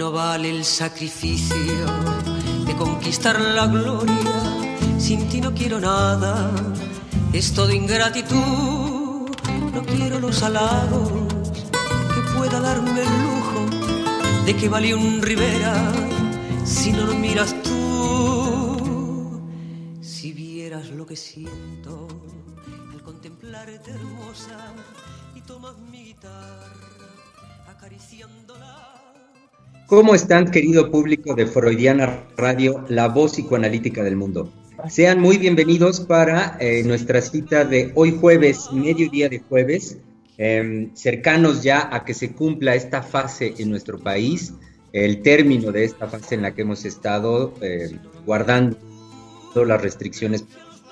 no vale el sacrificio de conquistar la gloria. Sin ti no quiero nada, es todo ingratitud. No quiero los halagos que pueda darme el lujo de que vale un Rivera si no lo miras tú. Si vieras lo que siento al contemplarte hermosa y tomas mi guitarra acariciándola. ¿Cómo están, querido público de Freudiana Radio, la voz psicoanalítica del mundo? Sean muy bienvenidos para nuestra cita de hoy jueves, mediodía de jueves, cercanos ya a que se cumpla esta fase en nuestro país, el término de esta fase en la que hemos estado guardando las restricciones.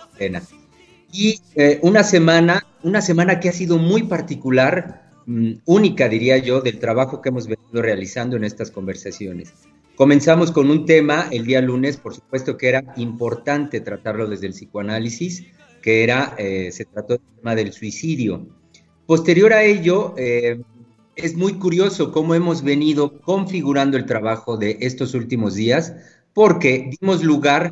Y una semana que ha sido muy particular, única diría yo, del trabajo que hemos venido realizando en estas conversaciones. Comenzamos con un tema el día lunes, por supuesto que era importante tratarlo desde el psicoanálisis, que se trató del tema del suicidio. Posterior a ello, es muy curioso cómo hemos venido configurando el trabajo de estos últimos días, porque dimos lugar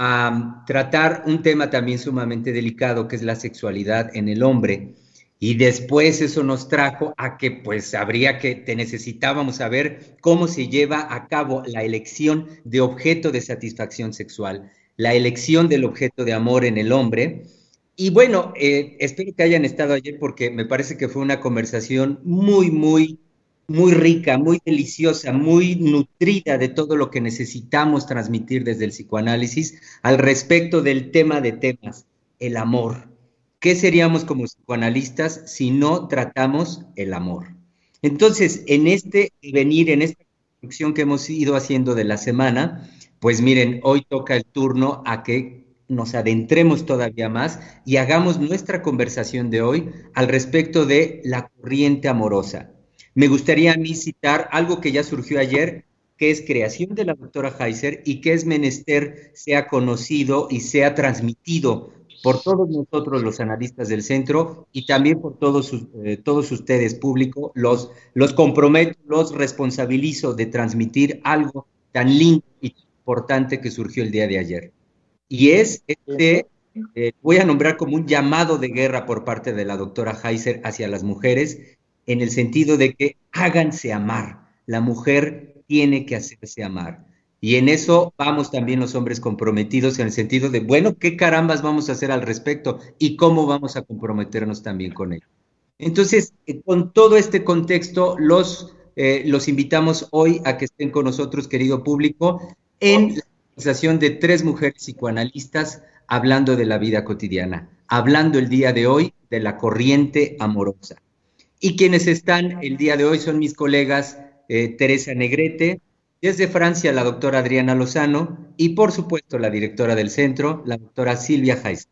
a tratar un tema también sumamente delicado, que es la sexualidad en el hombre. Y después eso nos trajo a que pues necesitábamos saber cómo se lleva a cabo la elección de objeto de satisfacción sexual, la elección del objeto de amor en el hombre. Y bueno, espero que hayan estado ayer porque me parece que fue una conversación muy, muy, muy rica, muy deliciosa, muy nutrida de todo lo que necesitamos transmitir desde el psicoanálisis al respecto del tema de temas, el amor. ¿Qué seríamos como psicoanalistas si no tratamos el amor? Entonces, en este venir, en esta construcción que hemos ido haciendo de la semana, pues miren, hoy toca el turno a que nos adentremos todavía más y hagamos nuestra conversación de hoy al respecto de la corriente amorosa. Me gustaría a mí citar algo que ya surgió ayer, que es creación de la doctora Heiser y que es menester sea conocido y sea transmitido por todos nosotros los analistas del centro y también por todos ustedes, público, los comprometo, los responsabilizo de transmitir algo tan lindo y importante que surgió el día de ayer. Y es voy a nombrar como un llamado de guerra por parte de la doctora Heiser hacia las mujeres, en el sentido de que háganse amar. La mujer tiene que hacerse amar. Y en eso vamos también los hombres comprometidos en el sentido de, bueno, ¿qué carambas vamos a hacer al respecto? Y cómo vamos a comprometernos también con ello. Entonces, con todo este contexto, los invitamos hoy a que estén con nosotros, querido público, en la conversación de tres mujeres psicoanalistas hablando de la vida cotidiana, hablando el día de hoy de la corriente amorosa. Y quienes están el día de hoy son mis colegas Teresa Negrete, desde Francia, la doctora Adriana Lozano y, por supuesto, la directora del centro, la doctora Silvia Heiser.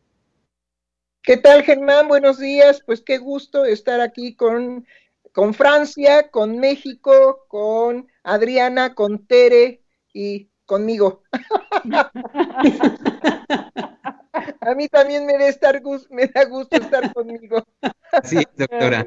¿Qué tal, Germán? Buenos días. Pues qué gusto estar aquí con Francia, con México, con Adriana, con Tere y conmigo. A mí también me da gusto estar conmigo. Sí, doctora.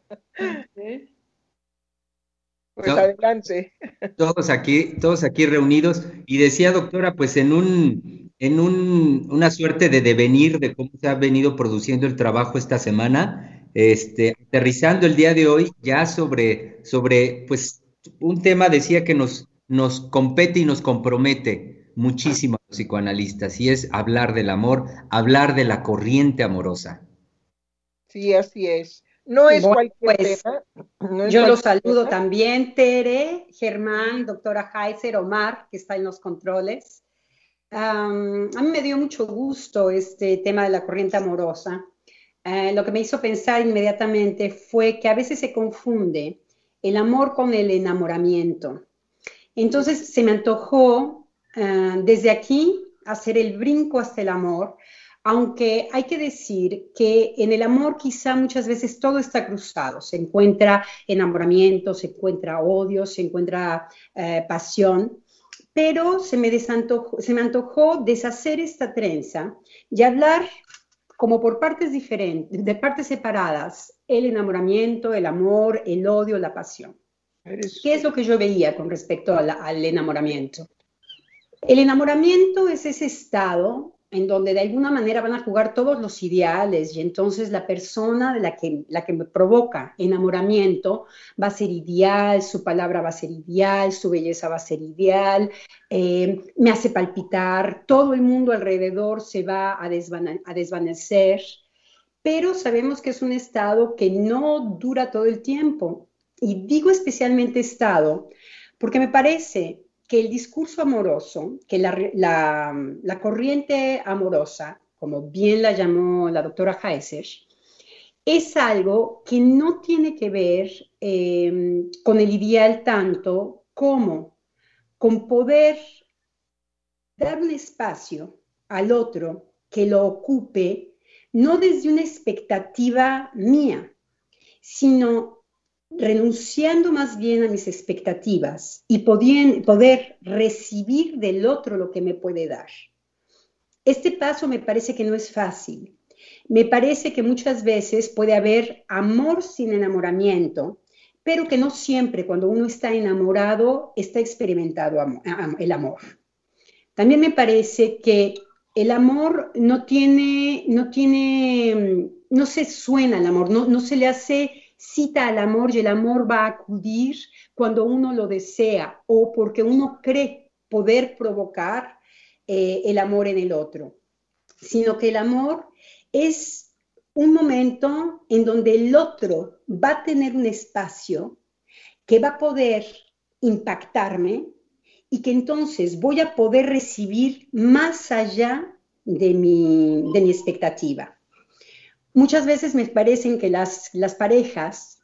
Pues adelante. Todos aquí reunidos. Y decía, doctora, pues en una suerte de devenir de cómo se ha venido produciendo el trabajo esta semana, aterrizando el día de hoy ya sobre pues un tema, decía que nos compete y nos compromete muchísimo a los psicoanalistas, y es hablar del amor, hablar de la corriente amorosa. Sí, así es. No es bueno, cualquier pues, tema. Yo los saludo también, Tere, Germán, doctora Heiser, Omar, que está en los controles. A mí me dio mucho gusto este tema de la corriente amorosa. Lo que me hizo pensar inmediatamente fue que a veces se confunde el amor con el enamoramiento. Entonces se me antojó desde aquí hacer el brinco hasta el amor, aunque hay que decir que en el amor quizá muchas veces todo está cruzado, se encuentra enamoramiento, se encuentra odio, se encuentra pasión, pero se me antojó deshacer esta trenza y hablar como por partes diferentes, de partes separadas, el enamoramiento, el amor, el odio, la pasión. ¿Qué es lo que yo veía con respecto al enamoramiento? El enamoramiento es ese estado en donde de alguna manera van a jugar todos los ideales y entonces la persona de la que me provoca enamoramiento va a ser ideal, su palabra va a ser ideal, su belleza va a ser ideal, me hace palpitar, todo el mundo alrededor se va a desvanecer, pero sabemos que es un estado que no dura todo el tiempo. Y digo especialmente estado porque me parece que el discurso amoroso, que la corriente amorosa, como bien la llamó la doctora Heiser, es algo que no tiene que ver con el ideal tanto como con poder dar un espacio al otro que lo ocupe, no desde una expectativa mía, sino renunciando más bien a mis expectativas y poder recibir del otro lo que me puede dar. Este paso me parece que no es fácil. Me parece que muchas veces puede haber amor sin enamoramiento, pero que no siempre cuando uno está enamorado está experimentado el amor. También me parece que el amor no se suena al amor, no se le hace cita al amor y el amor va a acudir cuando uno lo desea o porque uno cree poder provocar el amor en el otro, sino que el amor es un momento en donde el otro va a tener un espacio que va a poder impactarme y que entonces voy a poder recibir más allá de mi expectativa. Muchas veces me parecen que las parejas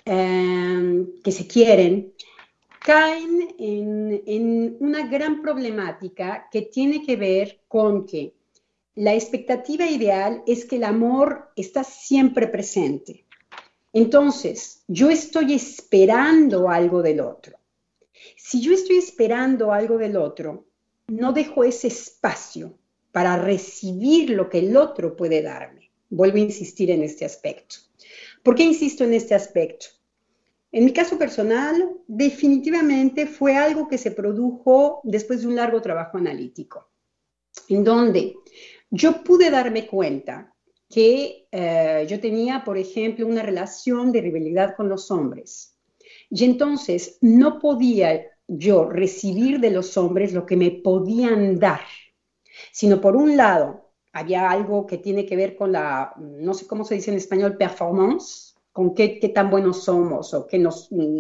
que se quieren caen en una gran problemática que tiene que ver con que la expectativa ideal es que el amor está siempre presente. Entonces, yo estoy esperando algo del otro. Si yo estoy esperando algo del otro, no dejo ese espacio para recibir lo que el otro puede darme. Vuelvo a insistir en este aspecto. ¿Por qué insisto en este aspecto? En mi caso personal, definitivamente fue algo que se produjo después de un largo trabajo analítico, en donde yo pude darme cuenta que yo tenía, por ejemplo, una relación de rivalidad con los hombres. Y entonces no podía yo recibir de los hombres lo que me podían dar, sino por un lado, había algo que tiene que ver con no sé cómo se dice en español, performance, con qué tan buenos somos, o quién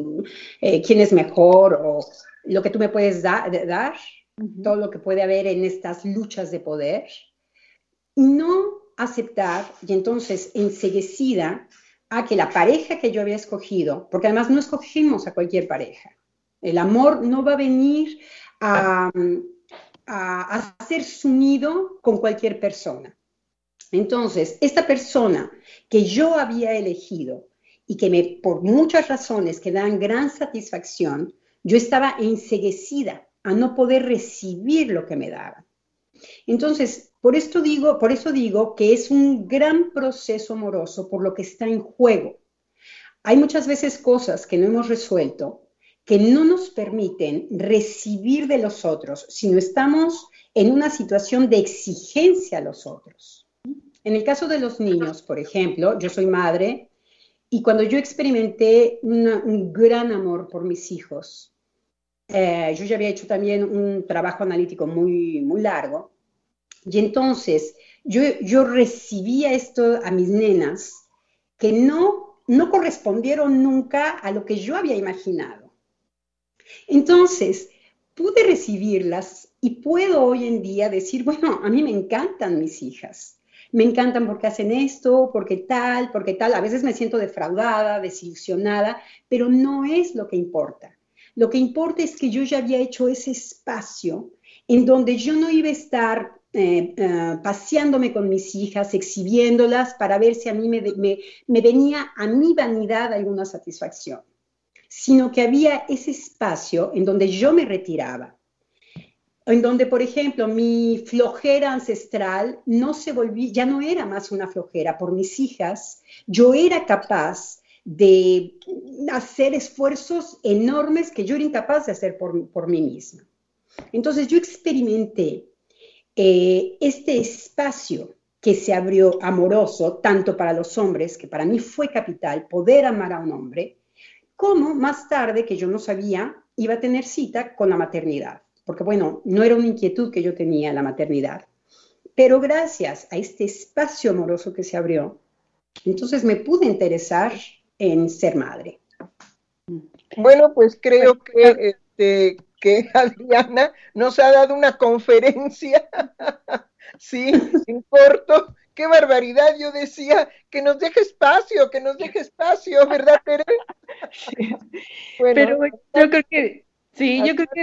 es mejor, o lo que tú me puedes dar, todo lo que puede haber en estas luchas de poder, y no aceptar, y entonces enseguecida, a que la pareja que yo había escogido, porque además no escogimos a cualquier pareja, el amor no va a venir a hacerse unido con cualquier persona. Entonces, esta persona que yo había elegido y que por muchas razones que dan gran satisfacción, yo estaba enceguecida a no poder recibir lo que me daban. Entonces, por eso digo que es un gran proceso amoroso por lo que está en juego. Hay muchas veces cosas que no hemos resuelto que no nos permiten recibir de los otros, sino estamos en una situación de exigencia a los otros. En el caso de los niños, por ejemplo, yo soy madre y cuando yo experimenté un gran amor por mis hijos, yo ya había hecho también un trabajo analítico muy, muy largo y entonces yo recibía esto a mis nenas que no correspondieron nunca a lo que yo había imaginado. Entonces, pude recibirlas y puedo hoy en día decir, bueno, a mí me encantan mis hijas. Me encantan porque hacen esto, porque tal. A veces me siento defraudada, desilusionada, pero no es lo que importa. Lo que importa es que yo ya había hecho ese espacio en donde yo no iba a estar paseándome con mis hijas, exhibiéndolas para ver si a mí me venía a mi vanidad alguna satisfacción, sino que había ese espacio en donde yo me retiraba, en donde, por ejemplo, mi flojera ancestral ya no era más una flojera por mis hijas, yo era capaz de hacer esfuerzos enormes que yo era incapaz de hacer por mí misma. Entonces yo experimenté este espacio que se abrió amoroso, tanto para los hombres, que para mí fue capital poder amar a un hombre, como más tarde, que yo no sabía, iba a tener cita con la maternidad. Porque bueno, no era una inquietud que yo tenía la maternidad. Pero gracias a este espacio amoroso que se abrió, entonces me pude interesar en ser madre. Bueno, pues creo que Adriana nos ha dado una conferencia, sí, en corto. ¡Qué barbaridad! Yo decía, que nos deje espacio, ¿verdad, Tere? Sí. Bueno, pero yo creo que, sí, yo creo que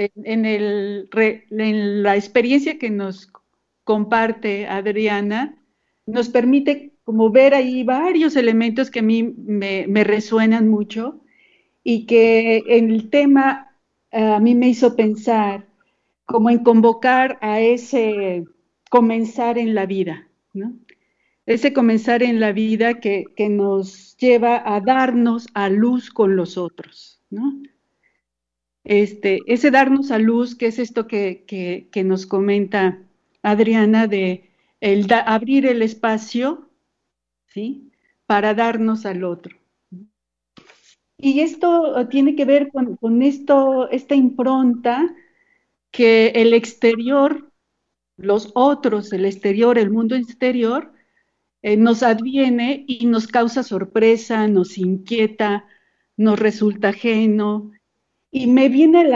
en la experiencia que nos comparte Adriana, nos permite como ver ahí varios elementos que a mí me resuenan mucho y que el tema a mí me hizo pensar como en convocar a ese comenzar en la vida, ¿no? Ese comenzar en la vida que nos lleva a darnos a luz con los otros, ¿no? Ese darnos a luz, que es esto que nos comenta Adriana, de abrir el espacio, ¿sí? Para darnos al otro. Y esto tiene que ver con esta impronta que el exterior, los otros, el exterior, el mundo exterior, nos adviene y nos causa sorpresa, nos inquieta, nos resulta ajeno. Y me viene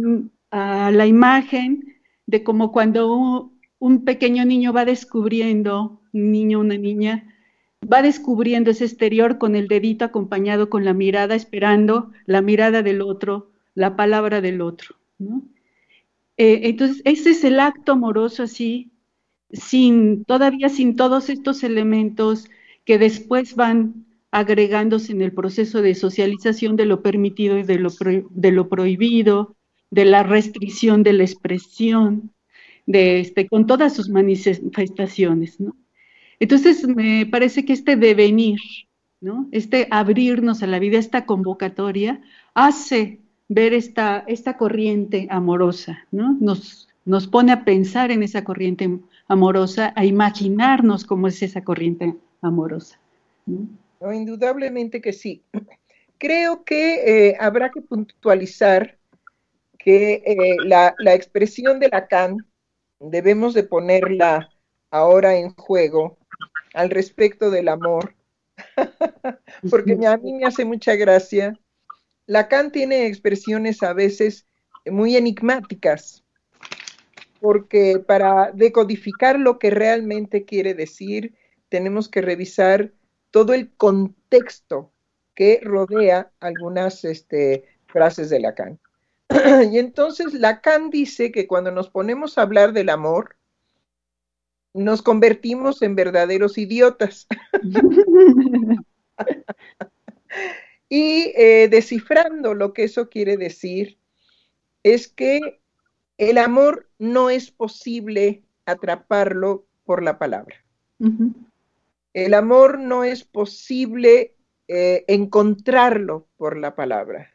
a la imagen de como cuando un pequeño niño va descubriendo, un niño, una niña, va descubriendo ese exterior con el dedito acompañado con la mirada, esperando la mirada del otro, la palabra del otro, ¿no? Entonces, ese es el acto amoroso así, todavía sin todos estos elementos que después van agregándose en el proceso de socialización de lo permitido y de lo prohibido, de la restricción de la expresión, con todas sus manifestaciones, ¿no? Entonces, me parece que este devenir, ¿no? Este abrirnos a la vida, esta convocatoria, hace ver esta corriente amorosa, ¿no? Nos pone a pensar en esa corriente amorosa, a imaginarnos cómo es esa corriente amorosa, ¿no? No, indudablemente que sí. Creo que habrá que puntualizar que la expresión de Lacan debemos de ponerla ahora en juego al respecto del amor, porque a mí me hace mucha gracia. Lacan tiene expresiones a veces muy enigmáticas, porque para decodificar lo que realmente quiere decir, tenemos que revisar todo el contexto que rodea algunas frases de Lacan. Y entonces Lacan dice que cuando nos ponemos a hablar del amor, nos convertimos en verdaderos idiotas. Y descifrando lo que eso quiere decir, es que el amor no es posible atraparlo por la palabra. Uh-huh. El amor no es posible encontrarlo por la palabra.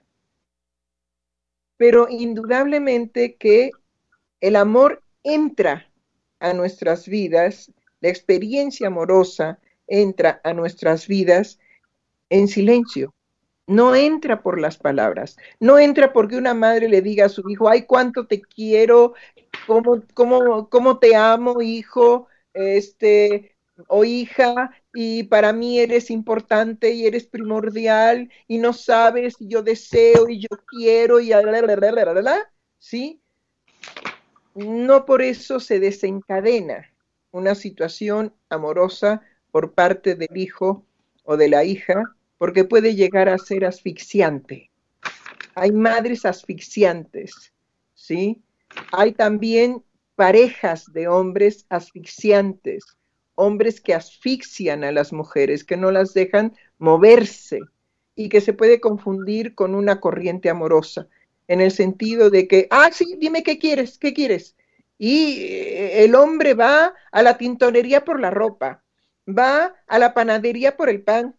Pero indudablemente que el amor entra a nuestras vidas, la experiencia amorosa entra a nuestras vidas en silencio. No entra por las palabras, no entra porque una madre le diga a su hijo, ay, cuánto te quiero, cómo te amo, hijo, o hija, y para mí eres importante y eres primordial, y no sabes, y yo deseo, y yo quiero, y ¿sí? No por eso se desencadena una situación amorosa por parte del hijo o de la hija, porque puede llegar a ser asfixiante. Hay madres asfixiantes, ¿sí? Hay también parejas de hombres asfixiantes, hombres que asfixian a las mujeres, que no las dejan moverse y que se puede confundir con una corriente amorosa, en el sentido de que, sí, dime qué quieres. Y el hombre va a la tintorería por la ropa, va a la panadería por el pan,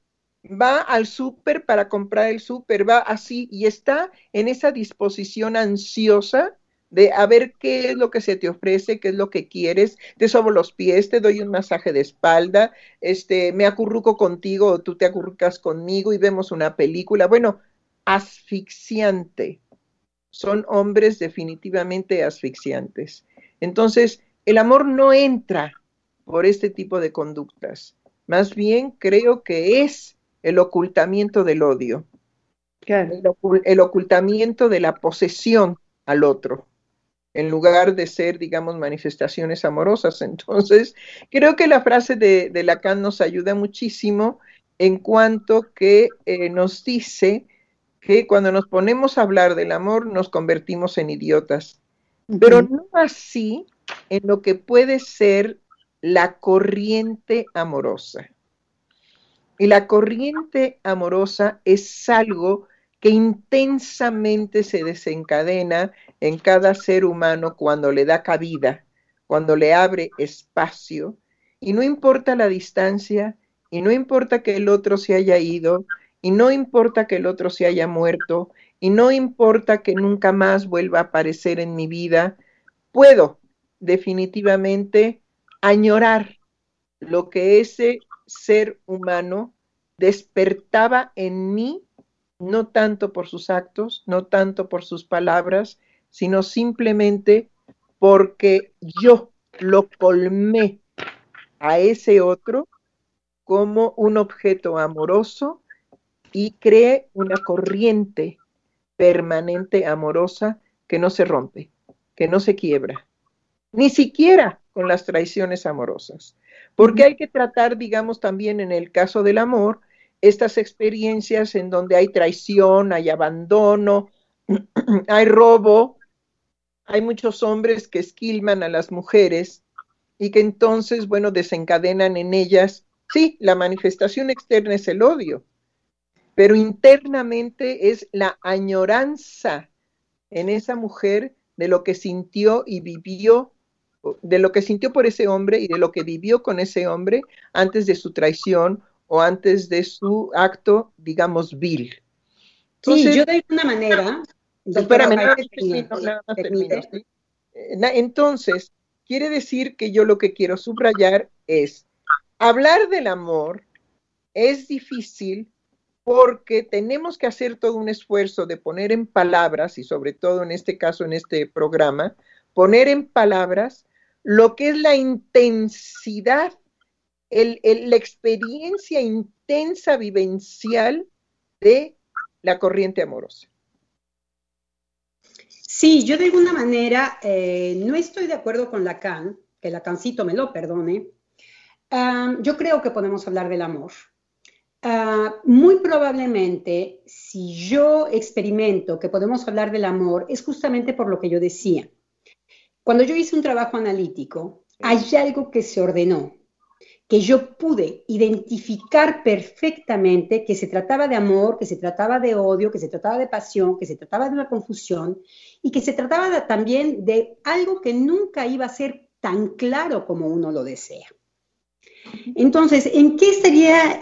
va al súper para comprar el súper, va así y está en esa disposición ansiosa de a ver qué es lo que se te ofrece, qué es lo que quieres, te sobo los pies, te doy un masaje de espalda, me acurruco contigo o tú te acurrucas conmigo y vemos una película. Bueno, asfixiante. Son hombres definitivamente asfixiantes. Entonces, el amor no entra por este tipo de conductas. Más bien creo que es el ocultamiento del odio, Claro. el ocultamiento de la posesión al otro, en lugar de ser, digamos, manifestaciones amorosas. Entonces, creo que la frase de Lacan nos ayuda muchísimo en cuanto que nos dice que cuando nos ponemos a hablar del amor nos convertimos en idiotas, pero no así en lo que puede ser la corriente amorosa. Y la corriente amorosa es algo que intensamente se desencadena en cada ser humano cuando le da cabida, cuando le abre espacio, y no importa la distancia, y no importa que el otro se haya ido, y no importa que el otro se haya muerto, y no importa que nunca más vuelva a aparecer en mi vida, puedo definitivamente añorar lo que ese ser humano despertaba en mí, no tanto por sus actos, no tanto por sus palabras, sino simplemente porque yo lo colmé a ese otro como un objeto amoroso y creé una corriente permanente amorosa que no se rompe, que no se quiebra, ni siquiera con las traiciones amorosas. Porque hay que tratar, digamos, también en el caso del amor, estas experiencias en donde hay traición, hay abandono, hay robo, hay muchos hombres que esquilman a las mujeres y que entonces, bueno, desencadenan en ellas, sí, la manifestación externa es el odio, pero internamente es la añoranza en esa mujer de lo que sintió y vivió, de lo que sintió por ese hombre y de lo que vivió con ese hombre antes de su traición o antes de su acto, digamos, vil. Entonces, sí, yo de alguna manera, espérame, nada más termino, ¿sí? Entonces, quiere decir que yo lo que quiero subrayar es, hablar del amor es difícil porque tenemos que hacer todo un esfuerzo de poner en palabras, y sobre todo en este caso, en este programa, poner en palabras lo que es la intensidad, la experiencia intensa vivencial de la corriente amorosa. Sí, yo de alguna manera no estoy de acuerdo con Lacan, que Lacancito me lo perdone. Yo creo que podemos hablar del amor. Muy probablemente, si yo experimento que podemos hablar del amor, es justamente por lo que yo decía. Cuando yo hice un trabajo analítico, hay algo que se ordenó, que yo pude identificar perfectamente que se trataba de amor, que se trataba de odio, que se trataba de pasión, que se trataba de una confusión y que se trataba también de algo que nunca iba a ser tan claro como uno lo desea. Entonces, ¿en qué estaría,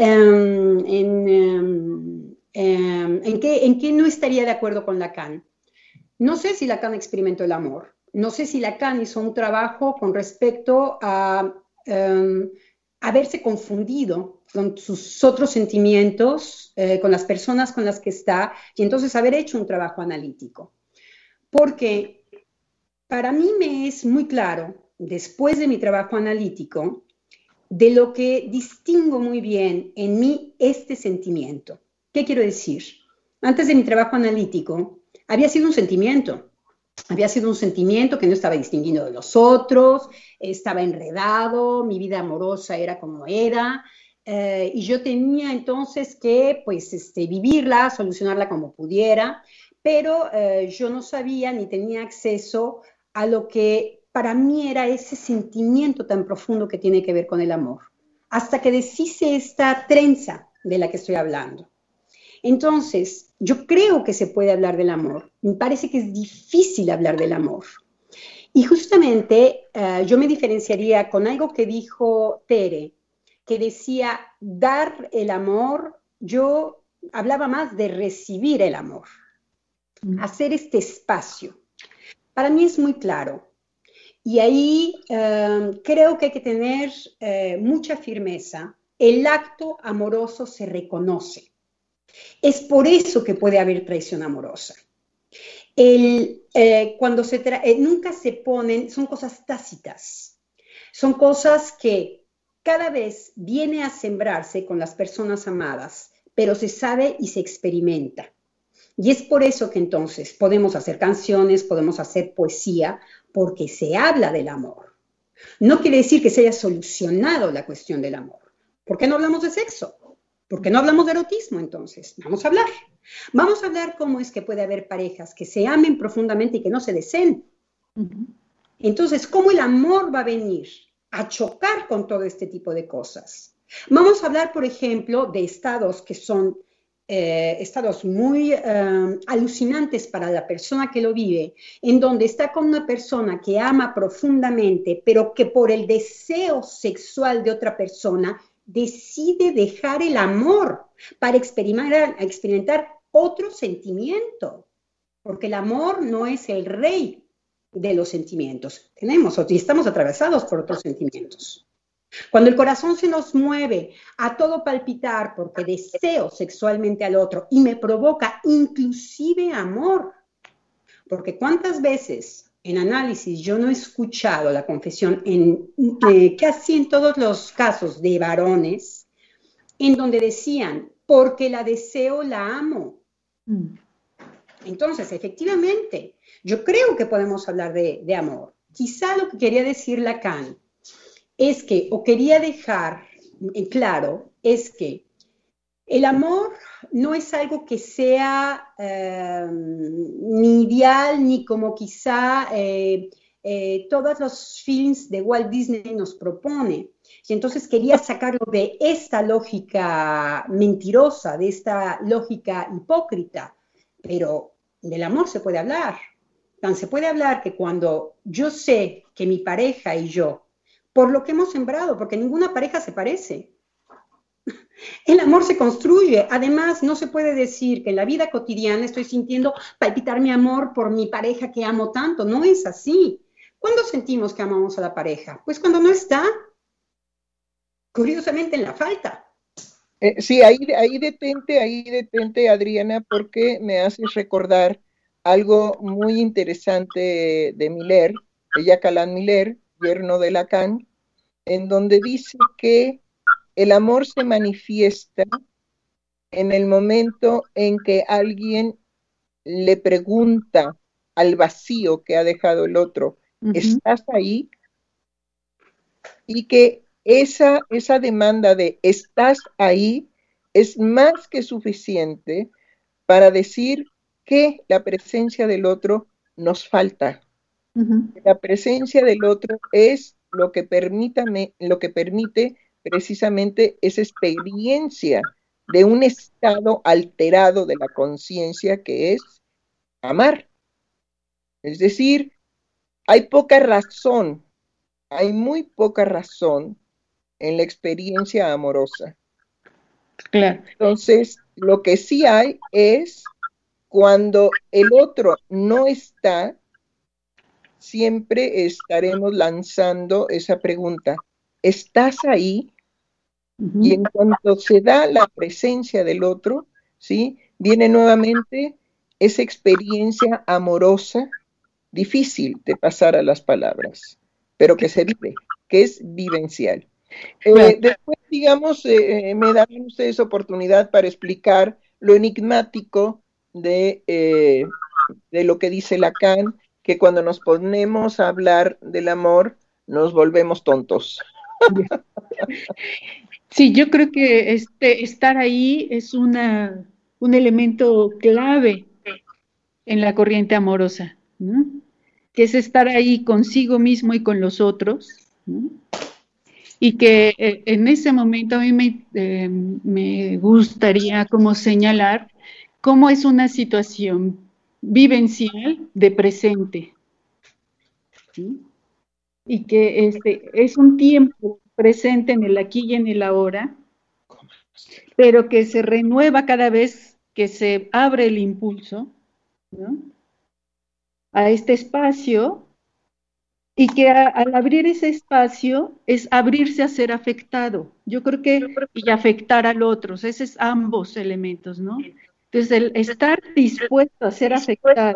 en qué no estaría de acuerdo con Lacan? No sé si Lacan experimentó el amor, no sé si Lacan hizo un trabajo con respecto a haberse confundido con sus otros sentimientos, con las personas con las que está, y entonces haber hecho un trabajo analítico. Porque para mí me es muy claro, después de mi trabajo analítico, de lo que distingo muy bien en mí este sentimiento. ¿Qué quiero decir? Antes de mi trabajo analítico, había sido un sentimiento que no estaba distinguido de los otros, estaba enredado, mi vida amorosa era como era, y yo tenía entonces que pues, vivirla, solucionarla como pudiera, pero yo no sabía ni tenía acceso a lo que para mí era ese sentimiento tan profundo que tiene que ver con el amor, hasta que deshice esta trenza de la que estoy hablando. Entonces, yo creo que se puede hablar del amor. Me parece que es difícil hablar del amor. Y justamente yo me diferenciaría con algo que dijo Tere, que decía, dar el amor yo hablaba más de recibir el amor, hacer este espacio. Para mí es muy claro. Y ahí creo que hay que tener mucha firmeza. El acto amoroso se reconoce. Es por eso que puede haber traición amorosa. Cuando nunca se ponen, son cosas tácitas. Son cosas que cada vez viene a sembrarse con las personas amadas, pero se sabe y se experimenta. Y es por eso que entonces podemos hacer canciones, podemos hacer poesía, porque se habla del amor. No quiere decir que se haya solucionado la cuestión del amor. ¿Por qué no hablamos de sexo? ¿Por qué no hablamos de erotismo entonces? Vamos a hablar. Vamos a hablar cómo es que puede haber parejas que se amen profundamente y que no se deseen. Entonces, ¿cómo el amor va a venir a chocar con todo este tipo de cosas? Vamos a hablar, por ejemplo, de estados que son estados muy alucinantes para la persona que lo vive, en donde está con una persona que ama profundamente, pero que por el deseo sexual de otra persona decide dejar el amor para experimentar otro sentimiento, porque el amor no es el rey de los sentimientos. Estamos atravesados por otros sentimientos. Cuando el corazón se nos mueve a todo palpitar porque deseo sexualmente al otro y me provoca inclusive amor, porque cuántas veces en análisis yo no he escuchado la confesión casi en todos los casos de varones en donde decían, porque la deseo, la amo. Entonces, efectivamente, yo creo que podemos hablar de amor. Quizá lo que quería decir Lacan es que, o quería dejar en claro, es que el amor no es algo que sea ni ideal, ni como quizá todos los films de Walt Disney nos propone. Y entonces quería sacarlo de esta lógica mentirosa, de esta lógica hipócrita, pero del amor se puede hablar. Se puede hablar que cuando yo sé que mi pareja y yo, por lo que hemos sembrado, porque ninguna pareja se parece. El amor se construye. Además, no se puede decir que en la vida cotidiana estoy sintiendo palpitar mi amor por mi pareja que amo tanto. No es así. ¿Cuándo sentimos que amamos a la pareja? Pues cuando no está. Curiosamente, en la falta. Sí, ahí detente, Adriana, porque me haces recordar algo muy interesante de Miller, de Jacques Alain Miller, yerno de Lacan, en donde dice que el amor se manifiesta en el momento en que alguien le pregunta al vacío que ha dejado el otro, ¿estás ahí? Y que esa demanda de ¿estás ahí? Es más que suficiente para decir que la presencia del otro nos falta. La presencia del otro es lo que permite precisamente esa experiencia de un estado alterado de la conciencia que es amar. Es decir, hay muy poca razón en la experiencia amorosa. Claro. Entonces, lo que sí hay es cuando el otro no está, siempre estaremos lanzando esa pregunta, ¿estás ahí? Y en cuanto se da la presencia del otro, ¿sí? Viene nuevamente esa experiencia amorosa, difícil de pasar a las palabras, pero que se vive, que es vivencial. Después, digamos, me dan ustedes oportunidad para explicar lo enigmático de lo que dice Lacan, que cuando nos ponemos a hablar del amor, nos volvemos tontos. Sí, yo creo que estar ahí es un elemento clave en la corriente amorosa, ¿no? Que es estar ahí consigo mismo y con los otros, ¿no? Y que en ese momento a mí me gustaría como señalar cómo es una situación vivencial de presente, ¿sí? Y que es un tiempo presente en el aquí y en el ahora, pero que se renueva cada vez que se abre el impulso, ¿no?, a este espacio, y que al abrir ese espacio es abrirse a ser afectado. Yo creo que, y afectar al otro, esos es ambos elementos, ¿no? Entonces, el estar dispuesto a ser afectado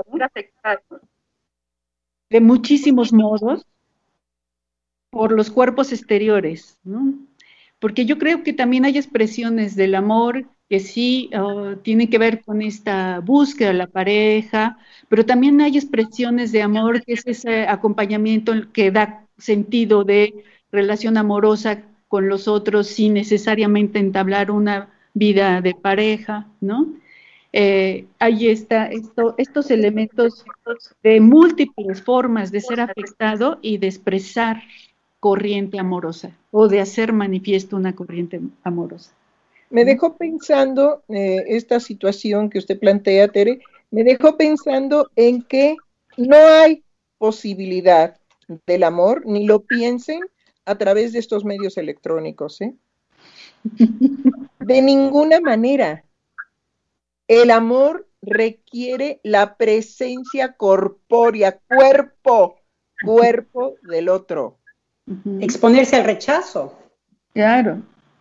de muchísimos modos por los cuerpos exteriores, ¿no? Porque yo creo que también hay expresiones del amor que sí tienen que ver con esta búsqueda de la pareja, pero también hay expresiones de amor que es ese acompañamiento que da sentido de relación amorosa con los otros sin necesariamente entablar una vida de pareja, ¿no? Ahí está estos elementos de múltiples formas de ser afectado y de expresar corriente amorosa o de hacer manifiesto una corriente amorosa. Me dejó pensando esta situación que usted plantea, Tere, me dejó pensando en que no hay posibilidad del amor, ni lo piensen a través de estos medios electrónicos, ¿eh? De ninguna manera. El amor requiere la presencia corpórea, cuerpo del otro. Exponerse al rechazo. Claro.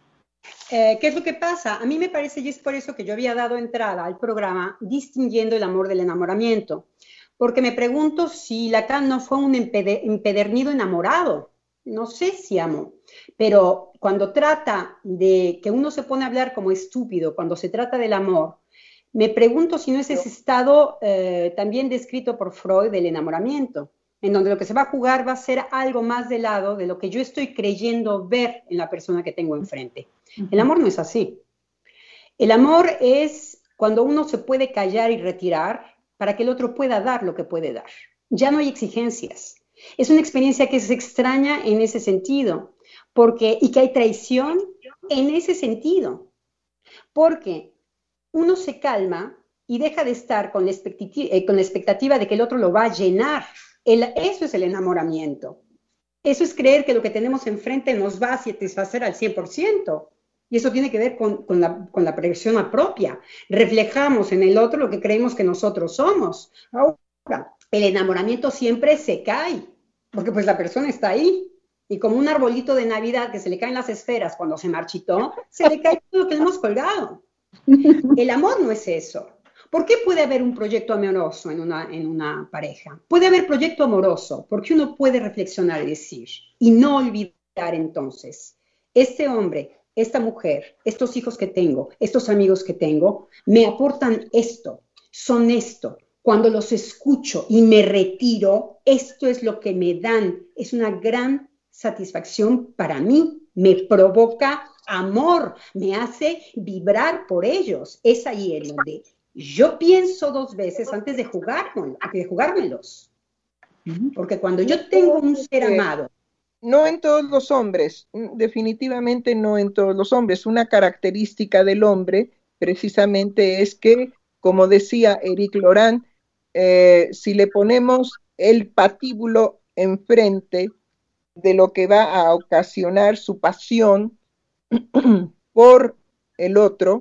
¿Qué es lo que pasa? A mí me parece, y es por eso que yo había dado entrada al programa distinguiendo el amor del enamoramiento, porque me pregunto si Lacan no fue un empedernido enamorado. No sé si amó, pero cuando trata de que uno se pone a hablar como estúpido, cuando se trata del amor, me pregunto si no es ese estado también descrito por Freud del enamoramiento, en donde lo que se va a jugar va a ser algo más del lado de lo que yo estoy creyendo ver en la persona que tengo enfrente. El amor no es así. El amor es cuando uno se puede callar y retirar para que el otro pueda dar lo que puede dar. Ya no hay exigencias. Es una experiencia que es extraña en ese sentido, y que hay traición en ese sentido, porque uno se calma y deja de estar con la expectativa de que el otro lo va a llenar. Eso es el enamoramiento. Eso es creer que lo que tenemos enfrente nos va a satisfacer al 100%. Y eso tiene que ver con la proyección propia. Reflejamos en el otro lo que creemos que nosotros somos. Ahora, el enamoramiento siempre se cae, porque pues la persona está ahí. Y como un arbolito de Navidad que se le caen las esferas cuando se marchitó, se le cae todo lo que le hemos colgado. El amor no es eso. ¿Por qué puede haber un proyecto amoroso en una pareja? Puede haber proyecto amoroso porque uno puede reflexionar y decir, y no olvidar entonces, este hombre, esta mujer, estos hijos que tengo, estos amigos que tengo, me aportan esto, son esto. Cuando los escucho y me retiro, esto es lo que me dan. Es una gran satisfacción para mí. Me provoca amor, me hace vibrar por ellos. Es ahí en donde yo pienso dos veces antes de jugármelos. Porque cuando yo tengo un ser amado. No en todos los hombres, definitivamente no en todos los hombres. Una característica del hombre precisamente es que, como decía Eric Laurent, si le ponemos el patíbulo enfrente de lo que va a ocasionar su pasión por el otro,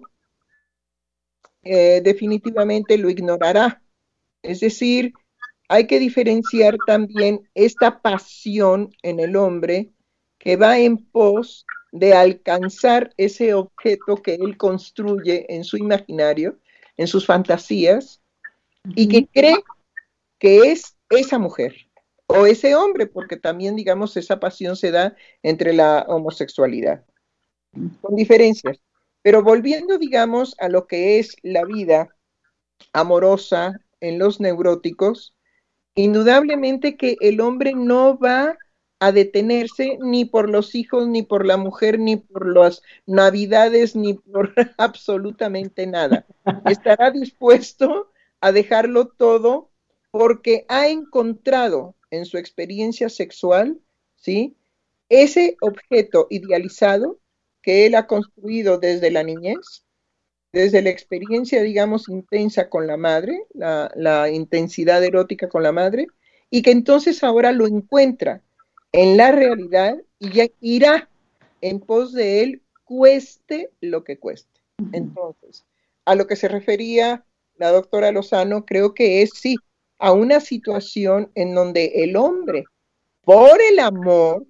definitivamente lo ignorará. Es decir, hay que diferenciar también esta pasión en el hombre que va en pos de alcanzar ese objeto que él construye en su imaginario, en sus fantasías, y que cree que es esa mujer o ese hombre, porque también, digamos, esa pasión se da entre la homosexualidad, con diferencias. Pero volviendo, digamos, a lo que es la vida amorosa en los neuróticos, indudablemente que el hombre no va a detenerse ni por los hijos, ni por la mujer, ni por las navidades, ni por absolutamente nada. Estará dispuesto a dejarlo todo porque ha encontrado en su experiencia sexual, ¿sí?, ese objeto idealizado que él ha construido desde la niñez, desde la experiencia, digamos, intensa con la madre, la intensidad erótica con la madre, y que entonces ahora lo encuentra en la realidad y ya irá en pos de él cueste lo que cueste. Entonces, a lo que se refería la doctora Lozano, creo que es sí, a una situación en donde el hombre, por el amor,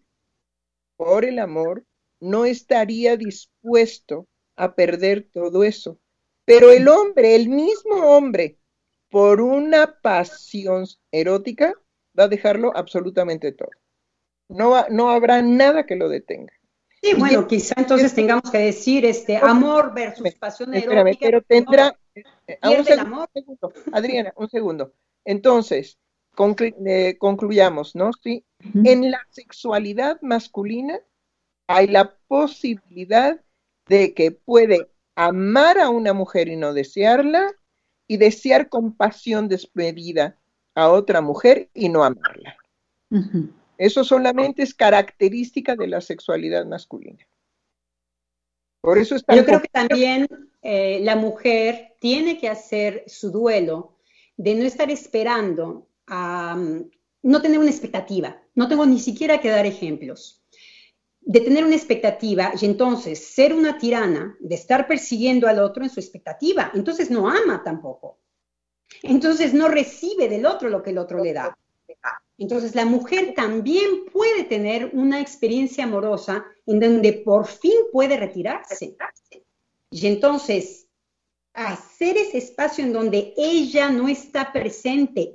no estaría dispuesto a perder todo eso. Pero el hombre, el mismo hombre, por una pasión erótica, va a dejarlo absolutamente todo. No habrá nada que lo detenga. Sí, bueno, quizá entonces tengamos que decir amor versus pasión erótica. Pero tendrá... pierde el amor. Un segundo, Adriana, un segundo. Entonces, concluyamos, ¿no? Sí. En la sexualidad masculina hay la posibilidad de que puede amar a una mujer y no desearla, y desear con pasión desmedida a otra mujer y no amarla. Eso solamente es característica de la sexualidad masculina. Por eso yo creo que también la mujer tiene que hacer su duelo de no estar esperando a no tener una expectativa. No tengo ni siquiera que dar ejemplos. De tener una expectativa y entonces ser una tirana, de estar persiguiendo al otro en su expectativa. Entonces no ama tampoco. Entonces no recibe del otro lo que el otro le da. Entonces la mujer también puede tener una experiencia amorosa en donde por fin puede retirarse. Y entonces hacer ese espacio en donde ella no está presente,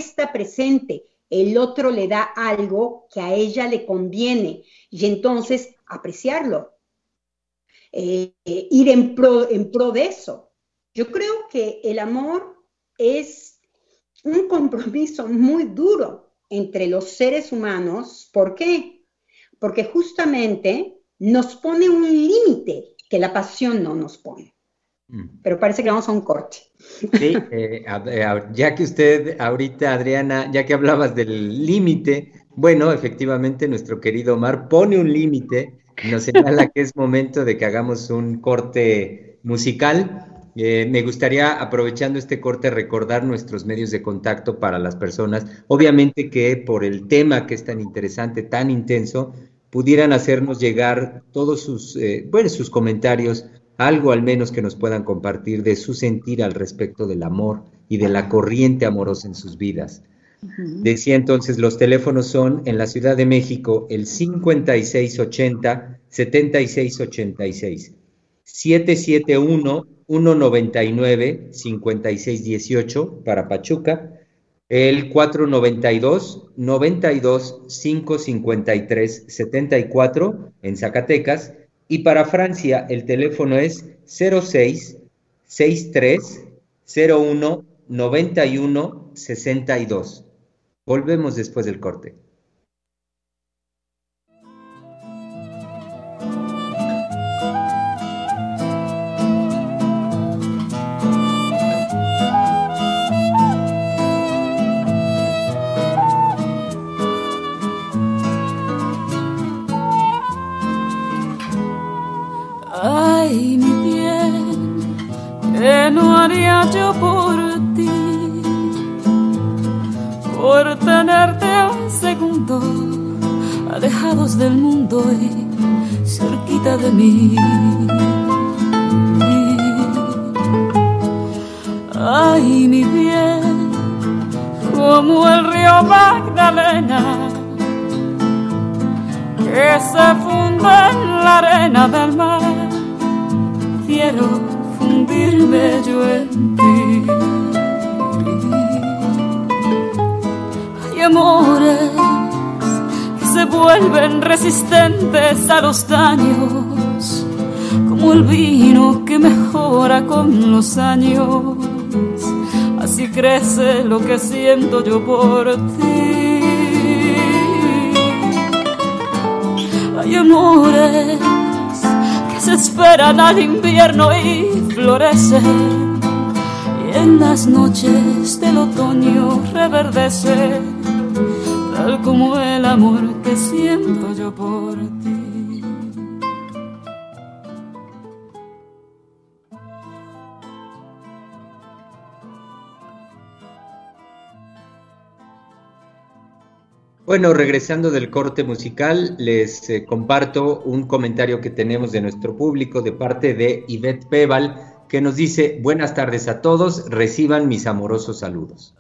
el otro le da algo que a ella le conviene, y entonces apreciarlo, ir en pro de eso. Yo creo que el amor es un compromiso muy duro entre los seres humanos. ¿Por qué? Porque justamente nos pone un límite que la pasión no nos pone. Pero parece que vamos a un corte. Sí, ya que usted ahorita, Adriana, ya que hablabas del límite, bueno, efectivamente nuestro querido Omar pone un límite y nos señala que es momento de que hagamos un corte musical. Me gustaría, aprovechando este corte, recordar nuestros medios de contacto para las personas. Obviamente que por el tema que es tan interesante, tan intenso, pudieran hacernos llegar todos sus comentarios, algo al menos que nos puedan compartir de su sentir al respecto del amor y de la corriente amorosa en sus vidas. Decía entonces, los teléfonos son en la Ciudad de México el 5680-7686, 771-199-5618 para Pachuca, el 492-92-553-74 en Zacatecas, y para Francia el teléfono es 06-63-01-91-62. Volvemos después del corte. Ay, mi bien, ¿qué no haría yo por ti? Por tenerte un segundo alejados del mundo y cerquita de mí. Ay, mi bien, como el río Magdalena que se funde en la arena del mar, quiero fundirme yo en ti. Hay amores que se vuelven resistentes a los daños, como el vino que mejora con los años. Así crece lo que siento yo por ti. Hay amores que se esperan al invierno y florecen, y en las noches del otoño reverdecen, tal como el amor que siento yo por ti. Bueno, regresando del corte musical, les comparto un comentario que tenemos de nuestro público de parte de Ivette Peval, que nos dice: buenas tardes a todos, reciban mis amorosos saludos.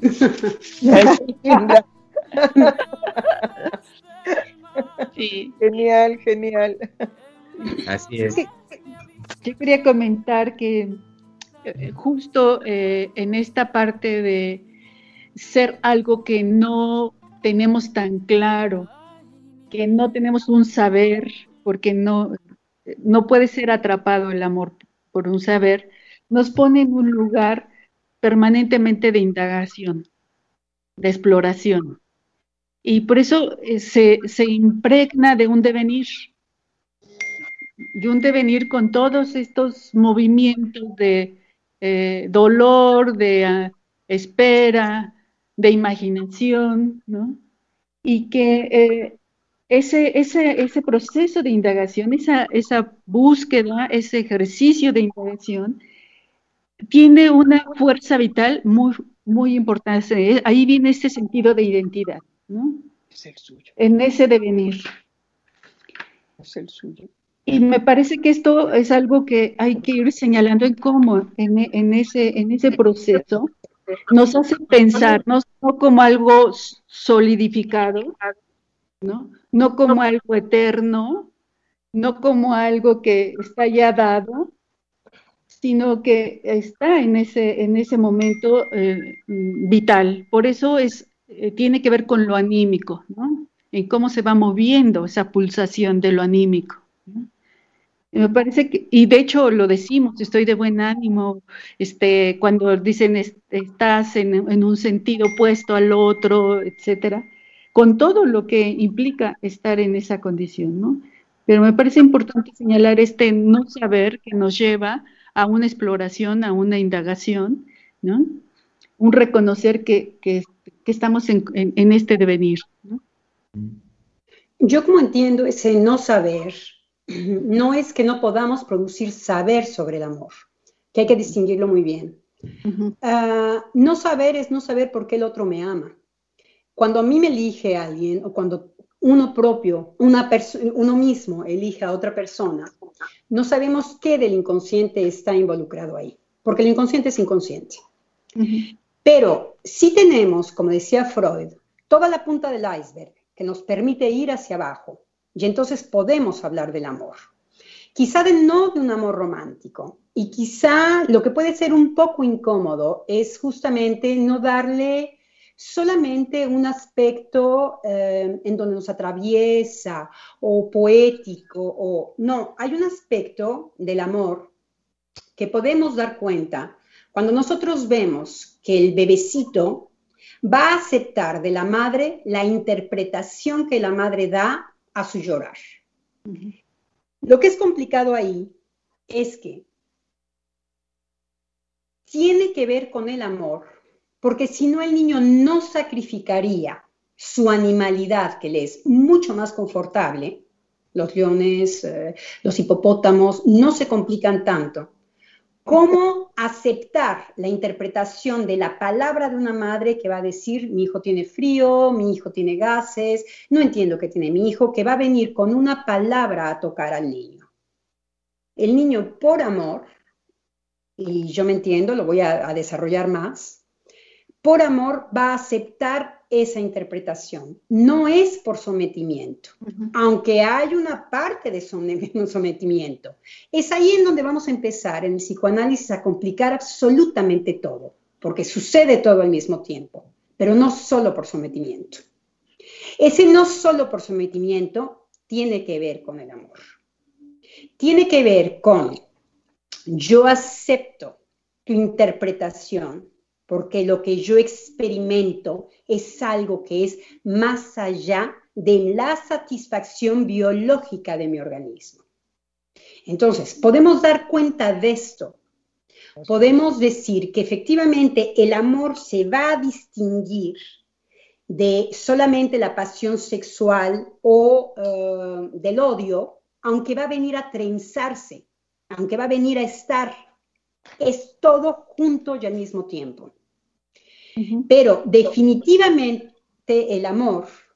Sí. Genial, genial. Así es. Yo quería comentar que justo en esta parte de ser algo que no tenemos tan claro, que no tenemos un saber, porque no puede ser atrapado el amor por un saber, nos pone en un lugar permanentemente de indagación, de exploración. Y por eso se impregna de un devenir con todos estos movimientos de dolor, de espera, de imaginación, ¿no? Y que ese proceso de indagación, esa búsqueda, ese ejercicio de indagación, tiene una fuerza vital muy, muy importante. Ahí viene ese sentido de identidad, ¿no? Es el suyo. En ese devenir. Es el suyo. Y me parece que esto es algo que hay que ir señalando en cómo en ese proceso nos hace pensar, no como algo solidificado, no como algo eterno, no como algo que está ya dado, sino que está en ese momento vital. Por eso tiene que ver con lo anímico, ¿no? En cómo se va moviendo esa pulsación de lo anímico, ¿no? Me parece que, y de hecho lo decimos, estoy de buen ánimo, cuando dicen estás en un sentido opuesto al otro, etcétera, con todo lo que implica estar en esa condición, ¿no? Pero me parece importante señalar no saber que nos lleva a una exploración, a una indagación, ¿no? Un reconocer que estamos en este devenir, ¿no? Yo como entiendo ese no saber, no es que no podamos producir saber sobre el amor, que hay que distinguirlo muy bien. Uh-huh. No saber es no saber por qué el otro me ama. Cuando a mí me elige alguien, o cuando uno mismo elige a otra persona, no sabemos qué del inconsciente está involucrado ahí, porque el inconsciente es inconsciente. Uh-huh. Pero sí tenemos, como decía Freud, toda la punta del iceberg que nos permite ir hacia abajo, y entonces podemos hablar del amor. Quizá no de un amor romántico, y quizá lo que puede ser un poco incómodo es justamente no darle solamente un aspecto en donde nos atraviesa o poético, no, hay un aspecto del amor que podemos dar cuenta cuando nosotros vemos que el bebecito va a aceptar de la madre la interpretación que la madre da a su llorar. Uh-huh. Lo que es complicado ahí es que tiene que ver con el amor, porque si no el niño no sacrificaría su animalidad, que le es mucho más confortable. Los leones, los hipopótamos no se complican tanto. ¿Cómo aceptar la interpretación de la palabra de una madre que va a decir, mi hijo tiene frío, mi hijo tiene gases, no entiendo qué tiene mi hijo, que va a venir con una palabra a tocar al niño? El niño, por amor, y yo me entiendo, lo voy a desarrollar más, por amor va a aceptar esa interpretación. No es por sometimiento, uh-huh, aunque hay una parte de sometimiento. Es ahí en donde vamos a empezar en el psicoanálisis a complicar absolutamente todo, porque sucede todo al mismo tiempo, pero no solo por sometimiento. Ese no solo por sometimiento tiene que ver con el amor. Tiene que ver con yo acepto tu interpretación, porque lo que yo experimento es algo que es más allá de la satisfacción biológica de mi organismo. Entonces, podemos dar cuenta de esto. Podemos decir que efectivamente el amor se va a distinguir de solamente la pasión sexual o del odio, aunque va a venir a trenzarse, aunque va a venir a estar. Es todo junto y al mismo tiempo. Uh-huh. Pero definitivamente el amor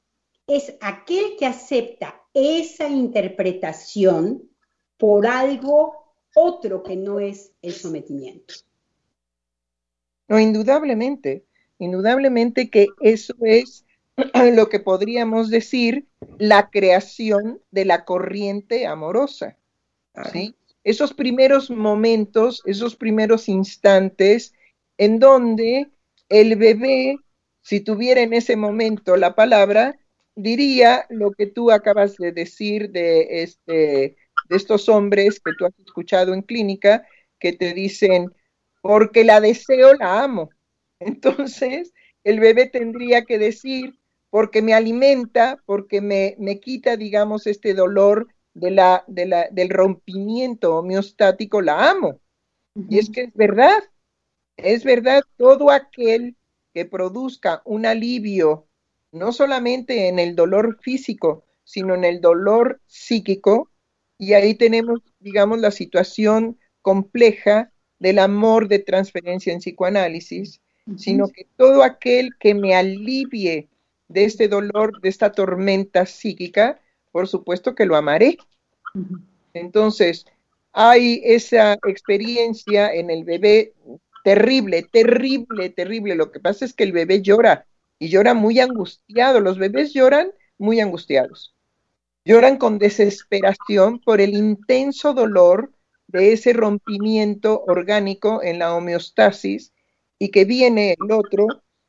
es aquel que acepta esa interpretación por algo otro que no es el sometimiento. No, indudablemente que eso es lo que podríamos decir la creación de la corriente amorosa, ¿sí? Esos primeros momentos, esos primeros instantes en donde el bebé, si tuviera en ese momento la palabra, diría lo que tú acabas de decir de estos hombres que tú has escuchado en clínica, que te dicen, porque la deseo, la amo. Entonces, el bebé tendría que decir, porque me alimenta, porque me quita, digamos, este dolor del rompimiento homeostático, la amo. Y es que es verdad, todo aquel que produzca un alivio, no solamente en el dolor físico, sino en el dolor psíquico, y ahí tenemos, digamos, la situación compleja del amor de transferencia en psicoanálisis, sino que todo aquel que me alivie de este dolor, de esta tormenta psíquica, por supuesto que lo amaré. Entonces, hay esa experiencia en el bebé terrible, terrible, terrible. Lo que pasa es que el bebé llora y llora muy angustiado. Los bebés lloran muy angustiados. Lloran con desesperación por el intenso dolor de ese rompimiento orgánico en la homeostasis y que viene el otro,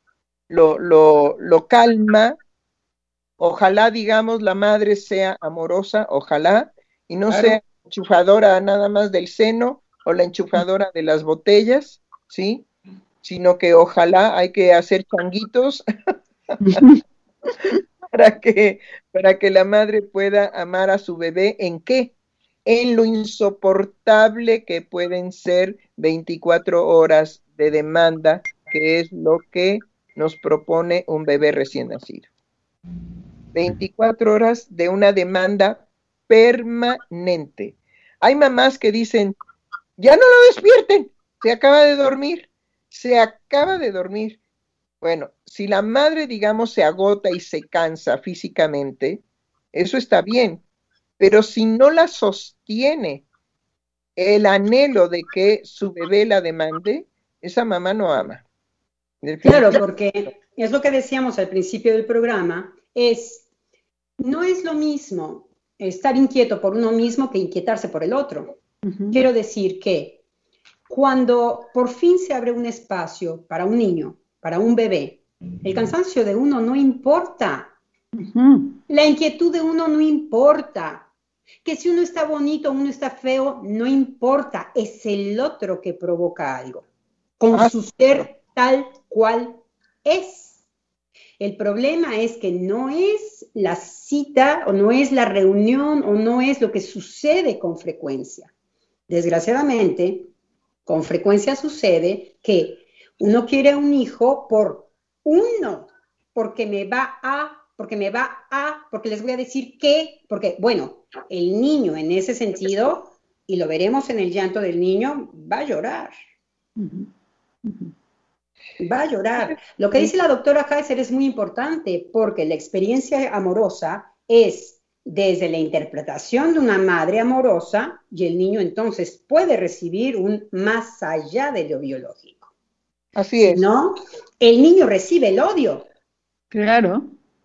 lo calma. Ojalá, digamos, la madre sea amorosa, ojalá, y no sea enchufadora nada más del seno o la enchufadora de las botellas, ¿sí? Sino que ojalá hay que hacer changuitos para que la madre pueda amar a su bebé. ¿En qué? En lo insoportable que pueden ser 24 horas de demanda, que es lo que nos propone un bebé recién nacido. 24 horas de una demanda permanente. Hay mamás que dicen, ya no lo despierten, se acaba de dormir. Bueno, si la madre, digamos, se agota y se cansa físicamente, eso está bien, pero si no la sostiene el anhelo de que su bebé la demande, esa mamá no ama. Claro, porque es lo que decíamos al principio del programa, no es lo mismo estar inquieto por uno mismo que inquietarse por el otro. Quiero decir que cuando por fin se abre un espacio para un niño, para un bebé, el cansancio de uno no importa. La inquietud de uno no importa. Que si uno está bonito o uno está feo, no importa. Es el otro que provoca algo, con su ser tal cual es. El problema es que no es la cita o no es la reunión o no es lo que sucede con frecuencia. Desgraciadamente, con frecuencia sucede que uno quiere un hijo porque les voy a decir que, porque, bueno, el niño en ese sentido, y lo veremos en el llanto del niño, va a llorar. Va a llorar. Lo que dice la doctora Heiser es muy importante porque la experiencia amorosa es desde la interpretación de una madre amorosa y el niño entonces puede recibir un más allá de lo biológico. Así es. ¿No? El niño recibe el odio. Claro.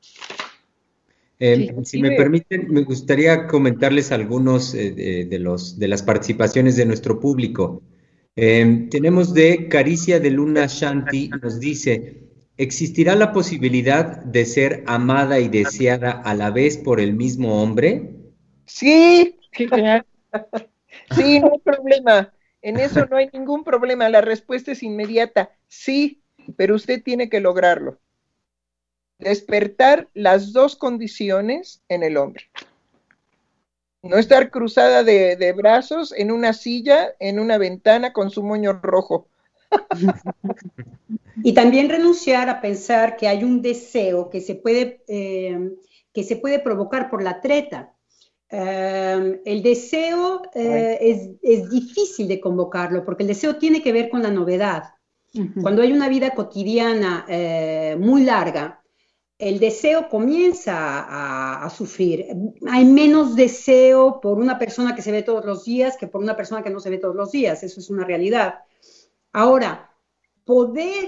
Si me permiten, me gustaría comentarles algunos de las participaciones de nuestro público. Tenemos de Caricia de Luna Shanti, nos dice, ¿existirá la posibilidad de ser amada y deseada a la vez por el mismo hombre? Sí, sí, no hay problema, en eso no hay ningún problema, la respuesta es inmediata, sí, pero usted tiene que lograrlo. Despertar las dos condiciones en el hombre. No estar cruzada de brazos en una silla, en una ventana con su moño rojo. Y también renunciar a pensar que hay un deseo que se puede provocar por la treta. El deseo es difícil de convocarlo porque el deseo tiene que ver con la novedad. Cuando hay una vida cotidiana muy larga, el deseo comienza a sufrir. Hay menos deseo por una persona que se ve todos los días que por una persona que no se ve todos los días. Eso es una realidad. Ahora, poder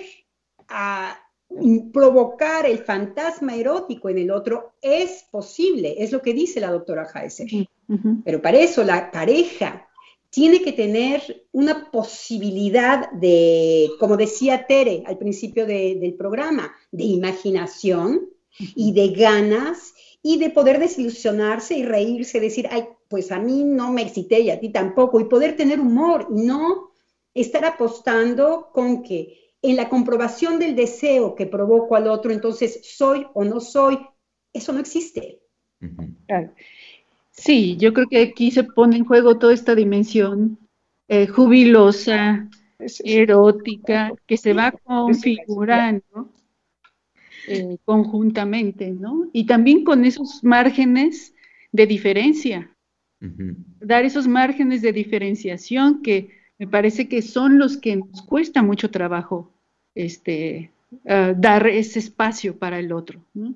provocar el fantasma erótico en el otro es posible, es lo que dice la doctora Heiser. Pero para eso la pareja tiene que tener una posibilidad de, como decía Tere al principio del programa, de imaginación y de ganas y de poder desilusionarse y reírse, decir, ay, pues a mí no me excité y a ti tampoco, y poder tener humor, no estar apostando con que en la comprobación del deseo que provoco al otro, entonces soy o no soy, eso no existe. Claro. Sí, yo creo que aquí se pone en juego toda esta dimensión jubilosa, erótica, que se va configurando conjuntamente, ¿no? Y también con esos márgenes de diferencia, dar esos márgenes de diferenciación que me parece que son los que nos cuesta mucho trabajo dar ese espacio para el otro, ¿no?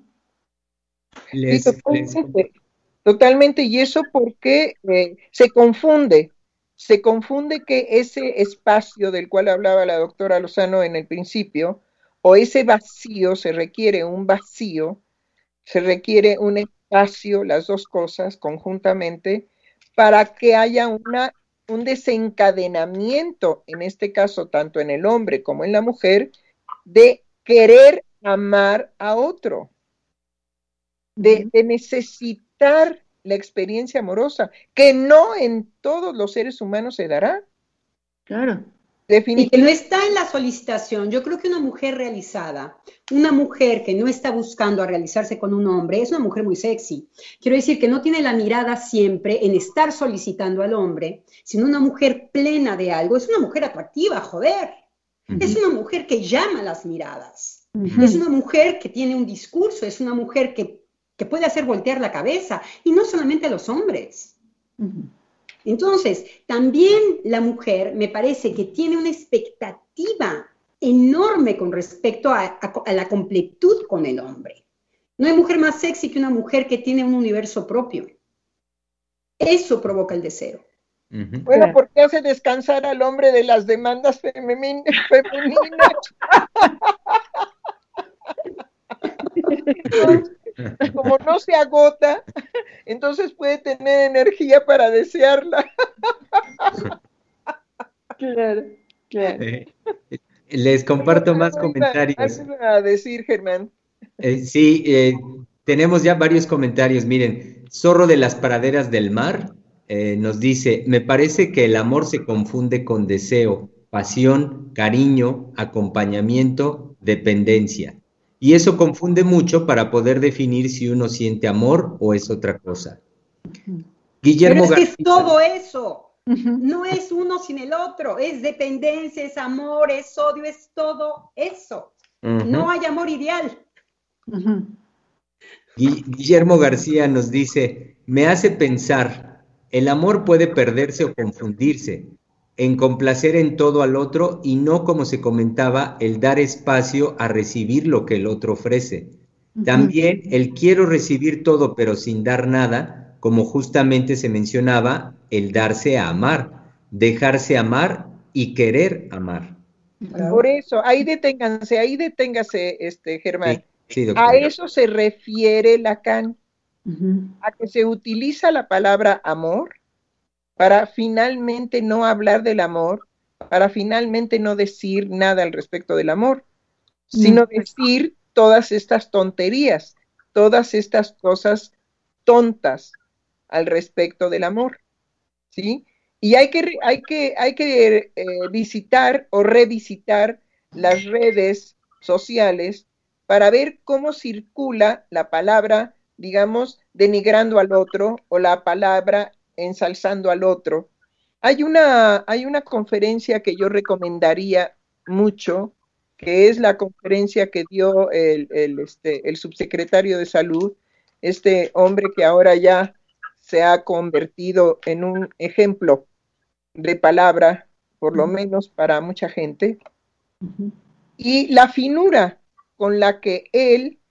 Totalmente, y eso porque se confunde que ese espacio del cual hablaba la doctora Lozano en el principio, o ese vacío, se requiere un vacío, se requiere un espacio, las dos cosas conjuntamente, para que haya un desencadenamiento, en este caso tanto en el hombre como en la mujer, de querer amar a otro, de necesitar la experiencia amorosa, que no en todos los seres humanos se dará. Claro. Y que no está en la solicitación. Yo creo que una mujer realizada, una mujer que no está buscando a realizarse con un hombre, es una mujer muy sexy. Quiero decir que no tiene la mirada siempre en estar solicitando al hombre, sino una mujer plena de algo. Es una mujer atractiva, joder. Es una mujer que llama las miradas. Es una mujer que tiene un discurso, es una mujer que puede hacer voltear la cabeza, y no solamente a los hombres. Entonces, también la mujer me parece que tiene una expectativa enorme con respecto a la completud con el hombre. No hay mujer más sexy que una mujer que tiene un universo propio. Eso provoca el deseo. Bueno, ¿por qué hace descansar al hombre de las demandas femeninas? Como no se agota, entonces puede tener energía para desearla. Claro. Les comparto más comentarios. ¿Algo a decir, Germán? Sí, tenemos ya varios comentarios. Miren, Zorro de las Praderas del Mar nos dice, me parece que el amor se confunde con deseo, pasión, cariño, acompañamiento, dependencia. Y eso confunde mucho para poder definir si uno siente amor o es otra cosa. Guillermo Pero es que García, es todo eso. No es uno sin el otro. Es dependencia, es amor, es odio, es todo eso. No hay amor ideal. Guillermo García nos dice, me hace pensar, el amor puede perderse o confundirse en complacer en todo al otro y no, como se comentaba, el dar espacio a recibir lo que el otro ofrece. También el quiero recibir todo pero sin dar nada, como justamente se mencionaba, el darse a amar, dejarse amar y querer amar. Por eso, ahí deténgase, Germán. Sí, a eso se refiere Lacan, a que se utiliza la palabra amor para finalmente no hablar del amor, para finalmente no decir nada al respecto del amor, sino decir todas estas tonterías, todas estas cosas tontas al respecto del amor, ¿sí? Y hay que visitar o revisitar las redes sociales para ver cómo circula la palabra, digamos, denigrando al otro o la palabra ensalzando al otro. Hay una conferencia que yo recomendaría mucho, que es la conferencia que dio el subsecretario de Salud, este hombre que ahora ya se ha convertido en un ejemplo de palabra, por lo menos para mucha gente, y la finura con la que él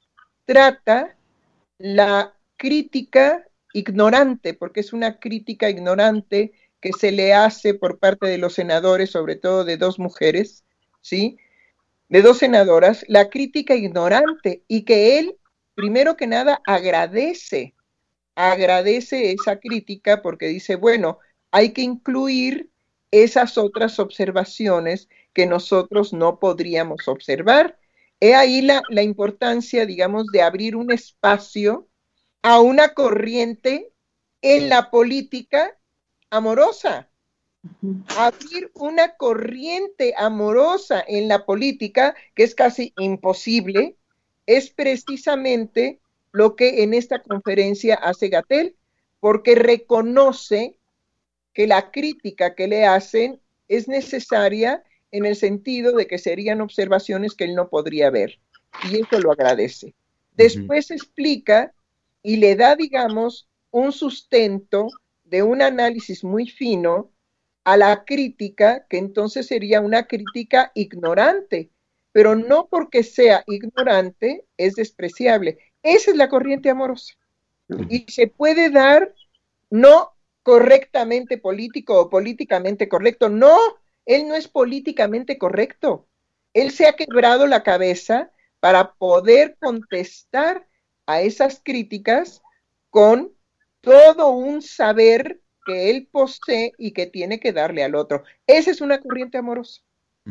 trata la crítica ignorante, porque es una crítica ignorante que se le hace por parte de los senadores, sobre todo de dos mujeres, ¿sí? De dos senadoras, la crítica ignorante, y que él, primero que nada, agradece esa crítica porque dice, bueno, hay que incluir esas otras observaciones que nosotros no podríamos observar. He ahí la importancia, digamos, de abrir un espacio a una corriente en la política amorosa. Abrir una corriente amorosa en la política, que es casi imposible, es precisamente lo que en esta conferencia hace Gatell, porque reconoce que la crítica que le hacen es necesaria en el sentido de que serían observaciones que él no podría ver, y eso lo agradece. Después explica y le da, digamos, un sustento de un análisis muy fino a la crítica, que entonces sería una crítica ignorante, pero no porque sea ignorante es despreciable. Esa es la corriente amorosa. Y se puede dar no correctamente político o políticamente correcto. No, él no es políticamente correcto. Él se ha quebrado la cabeza para poder contestar a esas críticas con todo un saber que él posee y que tiene que darle al otro. Esa es una corriente amorosa.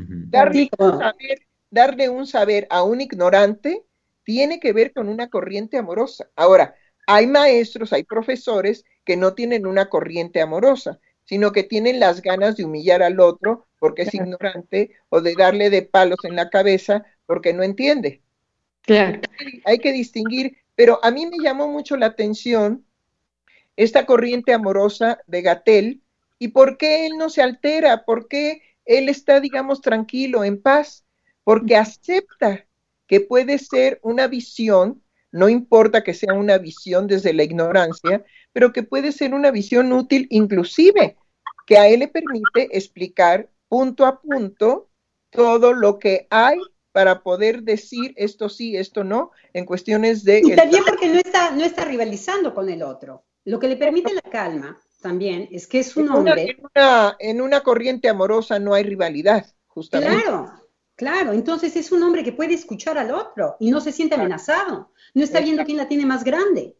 Darle un saber a un ignorante tiene que ver con una corriente amorosa. Ahora, hay maestros, hay profesores que no tienen una corriente amorosa, sino que tienen las ganas de humillar al otro porque es ignorante o de darle de palos en la cabeza porque no entiende. Claro. Hay que distinguir, pero a mí me llamó mucho la atención esta corriente amorosa de Gatell y por qué él no se altera, por qué él está, digamos, tranquilo, en paz, porque acepta que puede ser una visión, no importa que sea una visión desde la ignorancia, pero que puede ser una visión útil inclusive, que a él le permite explicar punto a punto todo lo que hay para poder decir esto sí, esto no, en cuestiones de... Y también porque no está rivalizando con el otro. Lo que le permite la calma también es que es un hombre... En una corriente amorosa no hay rivalidad, justamente. Claro, entonces es un hombre que puede escuchar al otro y no se siente amenazado, no está viendo quién la tiene más grande.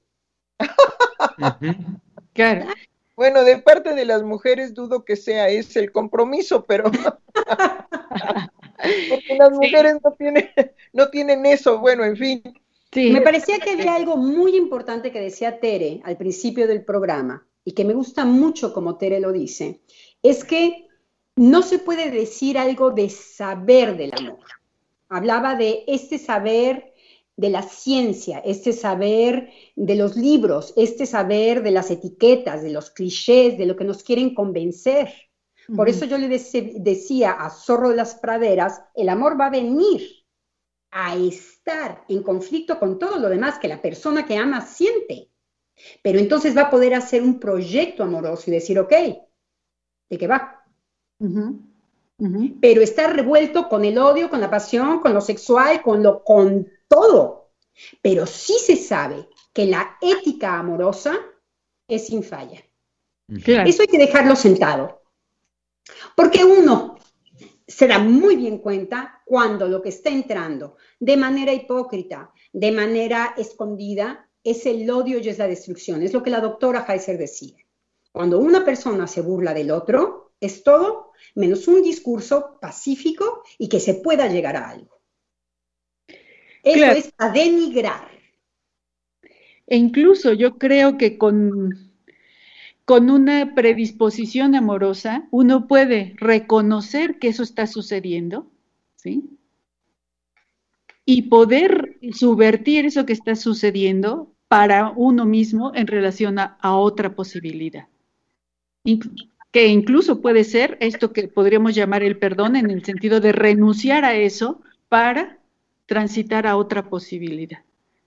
Claro. Bueno, de parte de las mujeres dudo que sea ese el compromiso, pero porque las mujeres no tienen eso, bueno, en fin. Sí. Me parecía que había algo muy importante que decía Tere al principio del programa y que me gusta mucho como Tere lo dice, es que no se puede decir algo de saber del amor. Hablaba de este saber de la ciencia, este saber de los libros, este saber de las etiquetas, de los clichés, de lo que nos quieren convencer. Por eso yo le decía a Zorro de las Praderas, el amor va a venir a estar en conflicto con todo lo demás que la persona que ama siente. Pero entonces va a poder hacer un proyecto amoroso y decir, ok, ¿de qué va? Pero está revuelto con el odio, con la pasión, con lo sexual, con todo. Pero sí se sabe que la ética amorosa es sin falla. Claro. Eso hay que dejarlo sentado. Porque uno se da muy bien cuenta cuando lo que está entrando de manera hipócrita, de manera escondida, es el odio y es la destrucción. Es lo que la doctora Heiser decía. Cuando una persona se burla del otro, es todo menos un discurso pacífico y que se pueda llegar a algo. Eso es a denigrar. E incluso yo creo que con una predisposición amorosa, uno puede reconocer que eso está sucediendo, ¿sí? Y poder subvertir eso que está sucediendo para uno mismo en relación a otra posibilidad. Que incluso puede ser esto que podríamos llamar el perdón, en el sentido de renunciar a eso para transitar a otra posibilidad.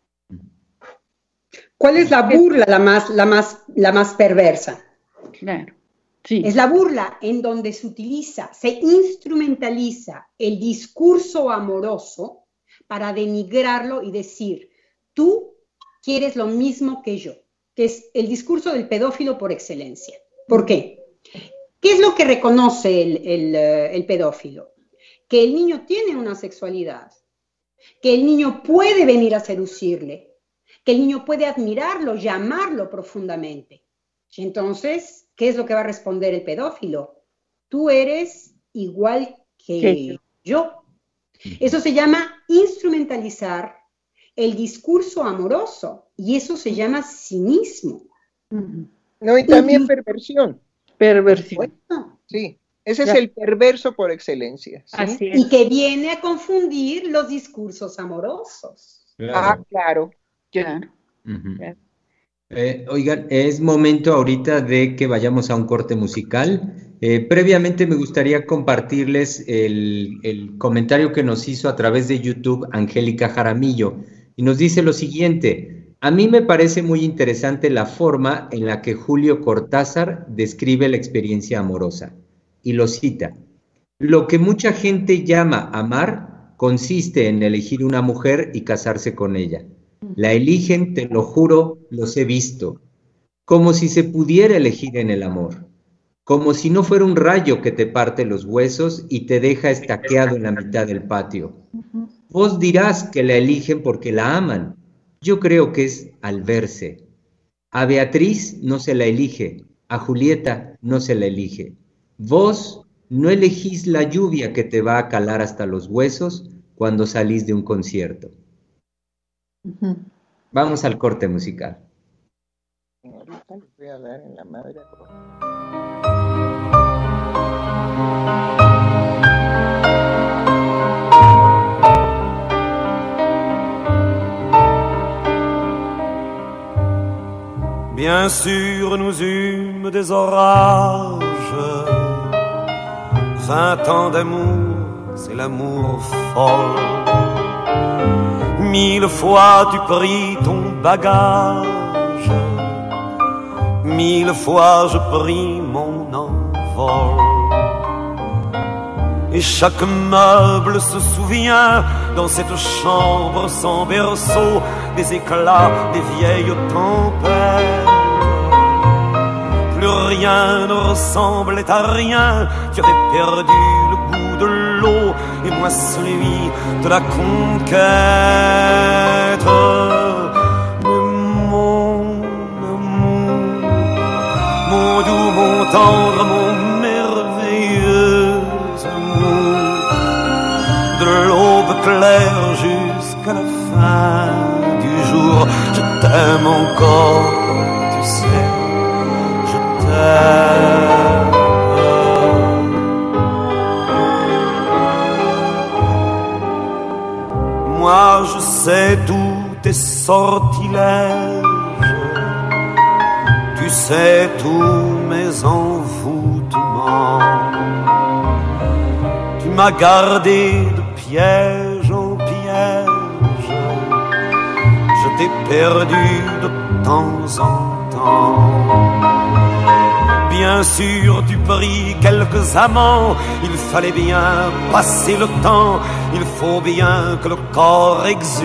¿Cuál es la burla la más perversa? Claro, sí. Es la burla en donde se instrumentaliza el discurso amoroso para denigrarlo y decir, tú quieres lo mismo que yo, que es el discurso del pedófilo por excelencia. ¿Por qué? ¿Qué es lo que reconoce el pedófilo? Que el niño tiene una sexualidad, que el niño puede venir a seducirle, que el niño puede admirarlo, llamarlo profundamente. Entonces, ¿qué es lo que va a responder el pedófilo? Tú eres igual que yo. Eso se llama instrumentalizar el discurso amoroso, y eso se llama cinismo. No, y también perversión. Perversión. Sí, ese es el perverso por excelencia. ¿Sí? Así es. Y que viene a confundir los discursos amorosos. Claro. Claro. Claro. Uh-huh. Oigan, es momento ahorita de que vayamos a un corte musical. Previamente me gustaría compartirles el comentario que nos hizo a través de YouTube Angélica Jaramillo, y nos dice lo siguiente: a mí me parece muy interesante la forma en la que Julio Cortázar describe la experiencia amorosa, y lo cita: lo que mucha gente llama amar consiste en elegir una mujer y casarse con ella. La eligen, te lo juro, los he visto, como si se pudiera elegir en el amor, como si no fuera un rayo que te parte los huesos y te deja estaqueado en la mitad del patio. Vos dirás que la eligen porque la aman. Yo creo que es al verse. A Beatriz no se la elige, a Julieta no se la elige. Vos no elegís la lluvia que te va a calar hasta los huesos cuando salís de un concierto. Vamos al corte musical. Ahorita les voy a dar en la madre. Bien sûr, nous eûmes des orages. 20 ans d'amour, c'est l'amour folle. 1000 fois tu pris ton bagage, 1000 fois je pris mon envol. Et chaque meuble se souvient dans cette chambre sans berceau des éclats des vieilles tempêtes. Plus rien ne ressemblait à rien, tu avais perdu le goût de l'eau et moi celui de la conquête. Mais mon amour, mon doux, mon tendre, mon merveilleux amour, de l'aube claire jusqu'à la fin du jour, je t'aime encore, tu sais, je t'aime. Moi je sais tous tes sortilèges, tu sais tous mes envoûtements. Tu m'as gardé de piège en piège, je t'ai perdu de temps en temps. Bien sûr, tu pris quelques amants, il fallait bien passer le temps, il faut bien que le corps exulte.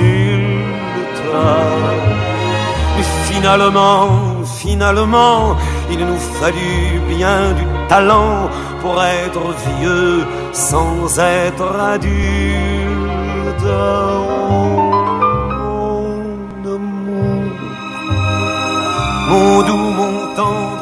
Mais finalement, il nous fallut bien du talent pour être vieux sans être adulte. Oh, mon amour, mon doux, mon tendre.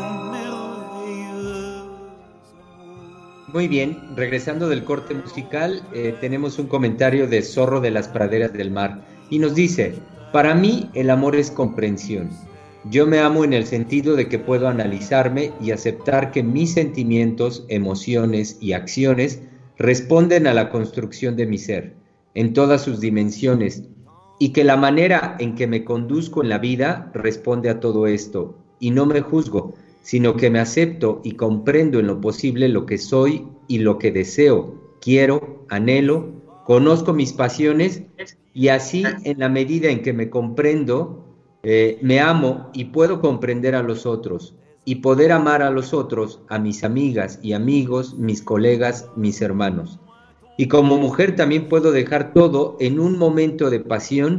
Muy bien, regresando del corte musical, tenemos un comentario de Zorro de las Praderas del Mar y nos dice: para mí el amor es comprensión. Yo me amo en el sentido de que puedo analizarme y aceptar que mis sentimientos, emociones y acciones responden a la construcción de mi ser, en todas sus dimensiones, y que la manera en que me conduzco en la vida responde a todo esto, y no me juzgo, sino que me acepto y comprendo en lo posible lo que soy y lo que deseo, quiero, anhelo, conozco mis pasiones, y así en la medida en que me comprendo, me amo y puedo comprender a los otros, y poder amar a los otros, a mis amigas y amigos, mis colegas, mis hermanos. Y como mujer también puedo dejar todo en un momento de pasión,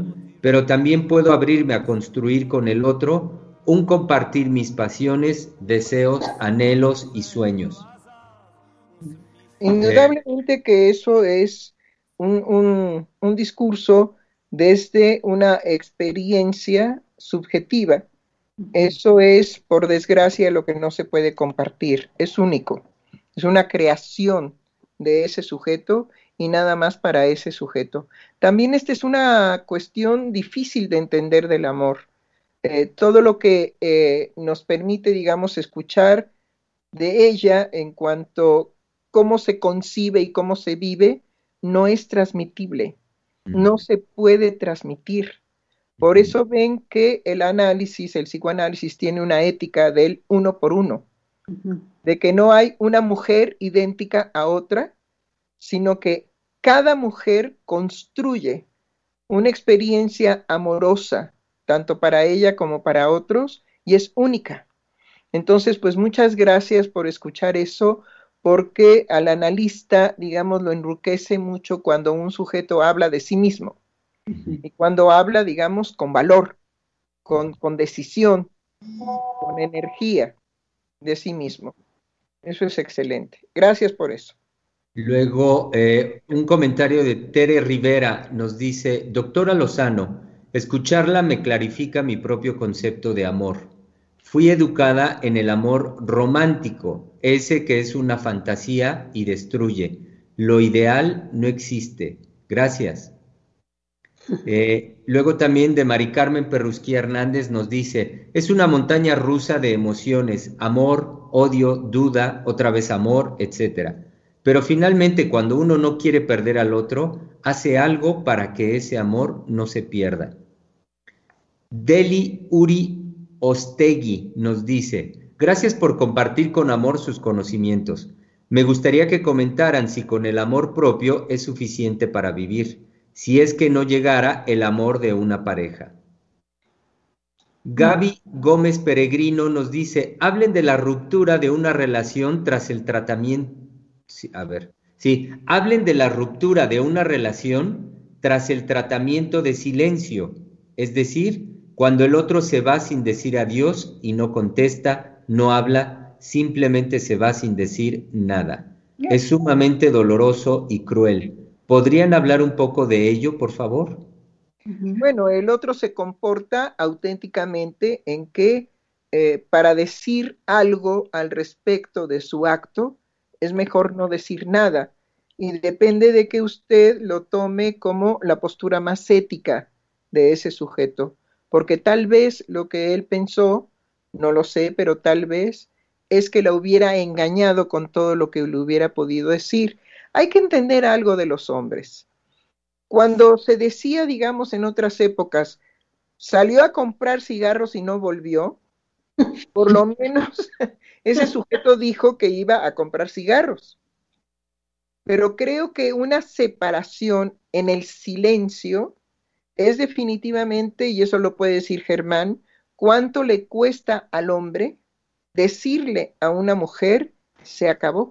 pero también puedo abrirme a construir con el otro un compartir mis pasiones, deseos, anhelos y sueños. Indudablemente que eso es un discurso desde una experiencia subjetiva. Eso es, por desgracia, lo que no se puede compartir. Es único. Es una creación de ese sujeto y nada más para ese sujeto. También esta es una cuestión difícil de entender del amor. Todo lo que nos permite, digamos, escuchar de ella en cuanto cómo se concibe y cómo se vive, no es transmitible, no se puede transmitir. Por eso ven que el psicoanálisis tiene una ética del uno por uno, de que no hay una mujer idéntica a otra, sino que cada mujer construye una experiencia amorosa, tanto para ella como para otros, y es única. Entonces, pues muchas gracias por escuchar eso, porque al analista, digamos, lo enriquece mucho cuando un sujeto habla de sí mismo, y cuando habla, digamos, con valor, con decisión, con energía de sí mismo. Eso es excelente. Gracias por eso. Luego, un comentario de Tere Rivera nos dice, doctora Lozano, escucharla me clarifica mi propio concepto de amor. Fui educada en el amor romántico, ese que es una fantasía y destruye. Lo ideal no existe. Gracias. Luego también de Mari Carmen Perrusquí Hernández nos dice, es una montaña rusa de emociones, amor, odio, duda, otra vez amor, etc. Pero finalmente cuando uno no quiere perder al otro, hace algo para que ese amor no se pierda. Deli Uri Ostegui nos dice, gracias por compartir con amor sus conocimientos. Me gustaría que comentaran si con el amor propio es suficiente para vivir, si es que no llegara el amor de una pareja. Gaby Gómez Peregrino nos dice, hablen de la ruptura de una relación tras el tratamiento. Hablen de la ruptura de una relación tras el tratamiento de silencio, es decir, cuando el otro se va sin decir adiós y no contesta, no habla, simplemente se va sin decir nada. Es sumamente doloroso y cruel. ¿Podrían hablar un poco de ello, por favor? Bueno, el otro se comporta auténticamente en que para decir algo al respecto de su acto, es mejor no decir nada. Y depende de que usted lo tome como la postura más ética de ese sujeto. Porque tal vez lo que él pensó, no lo sé, pero tal vez es que la hubiera engañado con todo lo que le hubiera podido decir. Hay que entender algo de los hombres. Cuando se decía, digamos, en otras épocas, salió a comprar cigarros y no volvió, por lo menos ese sujeto dijo que iba a comprar cigarros. Pero creo que una separación en el silencio es definitivamente, y eso lo puede decir Germán, cuánto le cuesta al hombre decirle a una mujer, se acabó.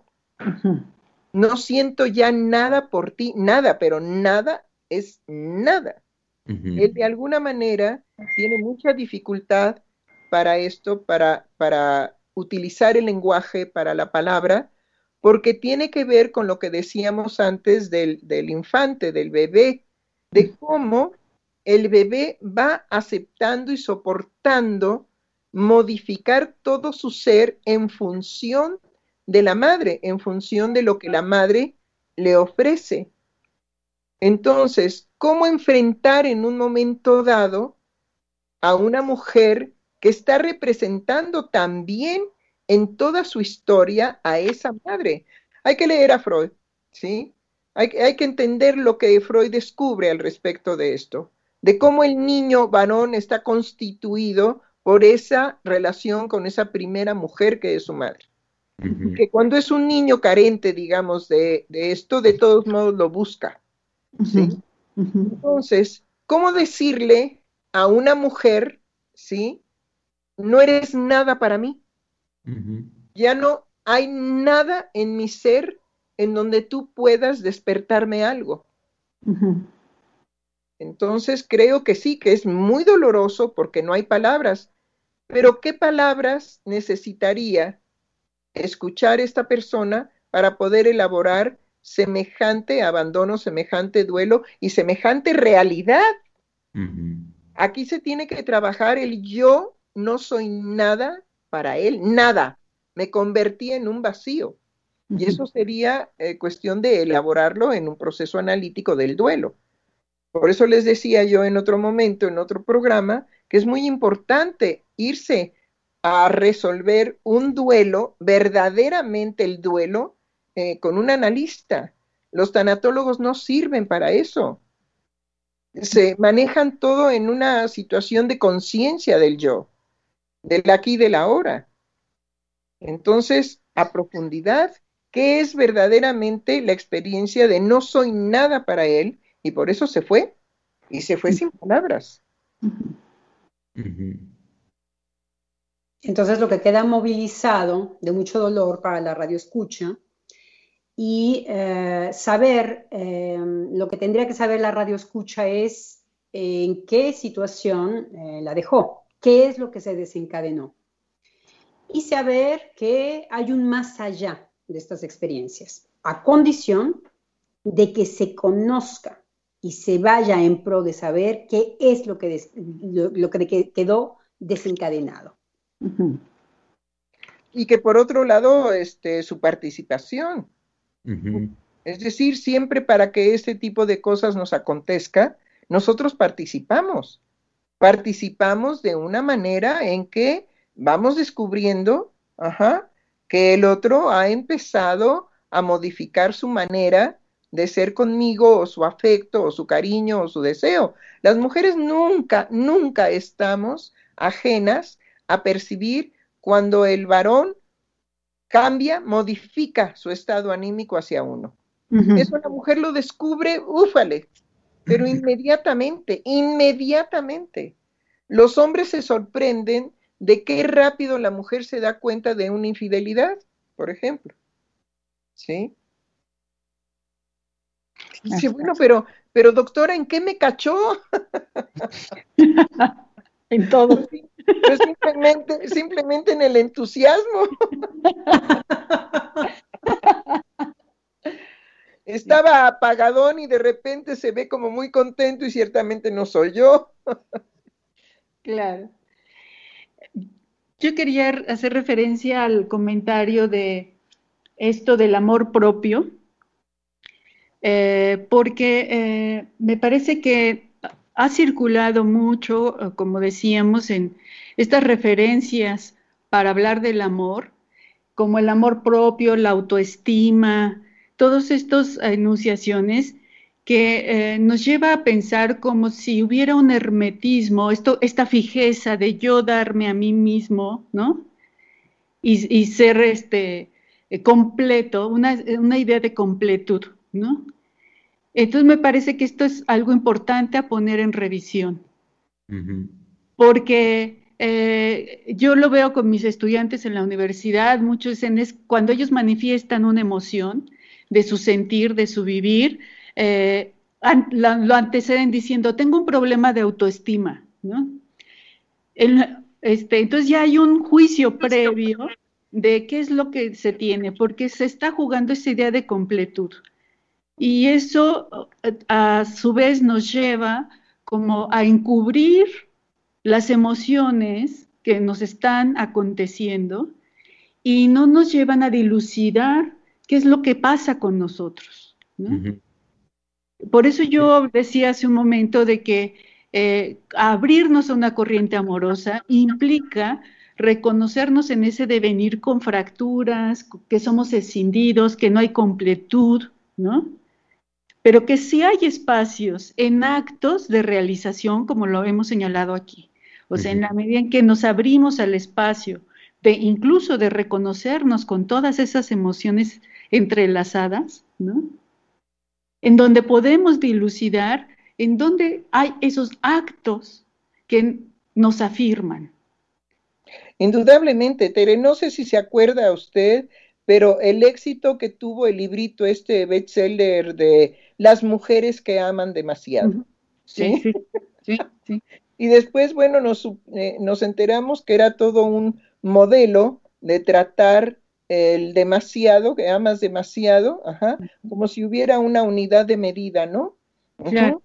No siento ya nada por ti, nada, pero nada es nada. Él de alguna manera tiene mucha dificultad para esto, para utilizar el lenguaje, para la palabra, porque tiene que ver con lo que decíamos antes del infante, del bebé, de cómo el bebé va aceptando y soportando modificar todo su ser en función de la madre, en función de lo que la madre le ofrece. Entonces, ¿cómo enfrentar en un momento dado a una mujer que está representando también en toda su historia a esa madre? Hay que leer a Freud, ¿sí? Hay que entender lo que Freud descubre al respecto de esto, de cómo el niño varón está constituido por esa relación con esa primera mujer que es su madre. Que cuando es un niño carente, digamos, de esto, de todos modos lo busca, ¿sí? Entonces, ¿cómo decirle a una mujer, ¿sí? No eres nada para mí. Ya no hay nada en mi ser en donde tú puedas despertarme algo. Entonces creo que sí, que es muy doloroso porque no hay palabras, pero ¿qué palabras necesitaría escuchar esta persona para poder elaborar semejante abandono, semejante duelo y semejante realidad? Aquí se tiene que trabajar el yo no soy nada para él, nada. Me convertí en un vacío. Y eso sería cuestión de elaborarlo en un proceso analítico del duelo. Por eso les decía yo en otro momento, en otro programa, que es muy importante irse a resolver un duelo, verdaderamente el duelo, con un analista. Los tanatólogos no sirven para eso. Se manejan todo en una situación de conciencia del yo, del aquí y del ahora. Entonces, a profundidad, ¿qué es verdaderamente la experiencia de no soy nada para él? Y por eso se fue, y se fue sin palabras. Entonces, lo que queda movilizado de mucho dolor para la radioescucha y saber, lo que tendría que saber la radioescucha es en qué situación la dejó, qué es lo que se desencadenó. Y saber que hay un más allá de estas experiencias, a condición de que se conozca y se vaya en pro de saber qué es lo que quedó desencadenado. Y que por otro lado, su participación. Es decir, siempre para que este tipo de cosas nos acontezca, nosotros participamos. Participamos de una manera en que vamos descubriendo que el otro ha empezado a modificar su manera de ser conmigo, o su afecto, o su cariño, o su deseo. Las mujeres nunca, nunca estamos ajenas a percibir cuando el varón cambia, modifica su estado anímico hacia uno. Eso la mujer lo descubre, úfale, pero inmediatamente, inmediatamente. Los hombres se sorprenden de qué rápido la mujer se da cuenta de una infidelidad, por ejemplo. ¿Sí? Dice, bueno, pero doctora, ¿en qué me cachó? En todo. Pues simplemente en el entusiasmo. Estaba apagadón y de repente se ve como muy contento y ciertamente no soy yo. Claro. Yo quería hacer referencia al comentario de esto del amor propio, porque me parece que ha circulado mucho, como decíamos, en estas referencias para hablar del amor, como el amor propio, la autoestima, todas estas enunciaciones que nos lleva a pensar como si hubiera un hermetismo, esta fijeza de yo darme a mí mismo, ¿no? Y ser completo, una idea de completud, ¿no? Entonces me parece que esto es algo importante a poner en revisión, porque yo lo veo con mis estudiantes en la universidad, muchos dicen, es cuando ellos manifiestan una emoción de su sentir, de su vivir, lo anteceden diciendo, tengo un problema de autoestima, ¿no? Entonces ya hay un juicio previo de qué es lo que se tiene, porque se está jugando esa idea de completud. Y eso a su vez nos lleva como a encubrir las emociones que nos están aconteciendo y no nos llevan a dilucidar qué es lo que pasa con nosotros, ¿no? Por eso yo decía hace un momento de que abrirnos a una corriente amorosa implica reconocernos en ese devenir con fracturas, que somos escindidos, que no hay completud, ¿no? Pero que sí hay espacios en actos de realización, como lo hemos señalado aquí. O sea, en la medida en que nos abrimos al espacio, incluso de reconocernos con todas esas emociones entrelazadas, ¿no? En donde podemos dilucidar, en donde hay esos actos que nos afirman. Indudablemente, Tere, no sé si se acuerda usted, pero el éxito que tuvo el librito bestseller de Las mujeres que aman demasiado. ¿sí? Sí, sí, sí. Y después, bueno, nos enteramos que era todo un modelo de tratar el demasiado, que amas demasiado, ajá, como si hubiera una unidad de medida, ¿no? Claro.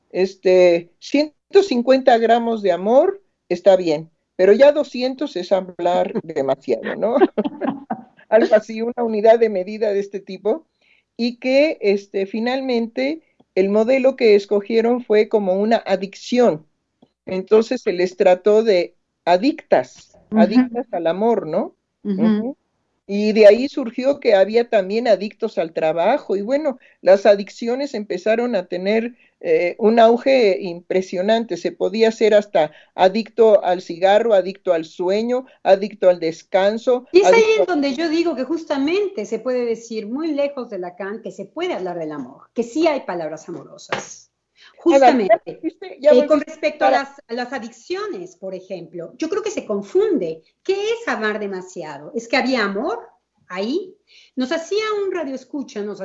150 gramos de amor está bien, pero ya 200 es hablar demasiado, ¿no? Algo así, una unidad de medida de este tipo, y que finalmente el modelo que escogieron fue como una adicción. Entonces se les trató de adictas al amor, ¿no? Ujú. Y de ahí surgió que había también adictos al trabajo y bueno, las adicciones empezaron a tener un auge impresionante. Se podía ser hasta adicto al cigarro, adicto al sueño, adicto al descanso. Y es ahí en donde yo digo que justamente se puede decir, muy lejos de Lacan, que se puede hablar del amor, que sí hay palabras amorosas. Justamente, con respecto a las adicciones, por ejemplo, yo creo que se confunde. ¿Qué es amar demasiado? ¿Es que había amor ahí? Nos hacía un radioescucha, no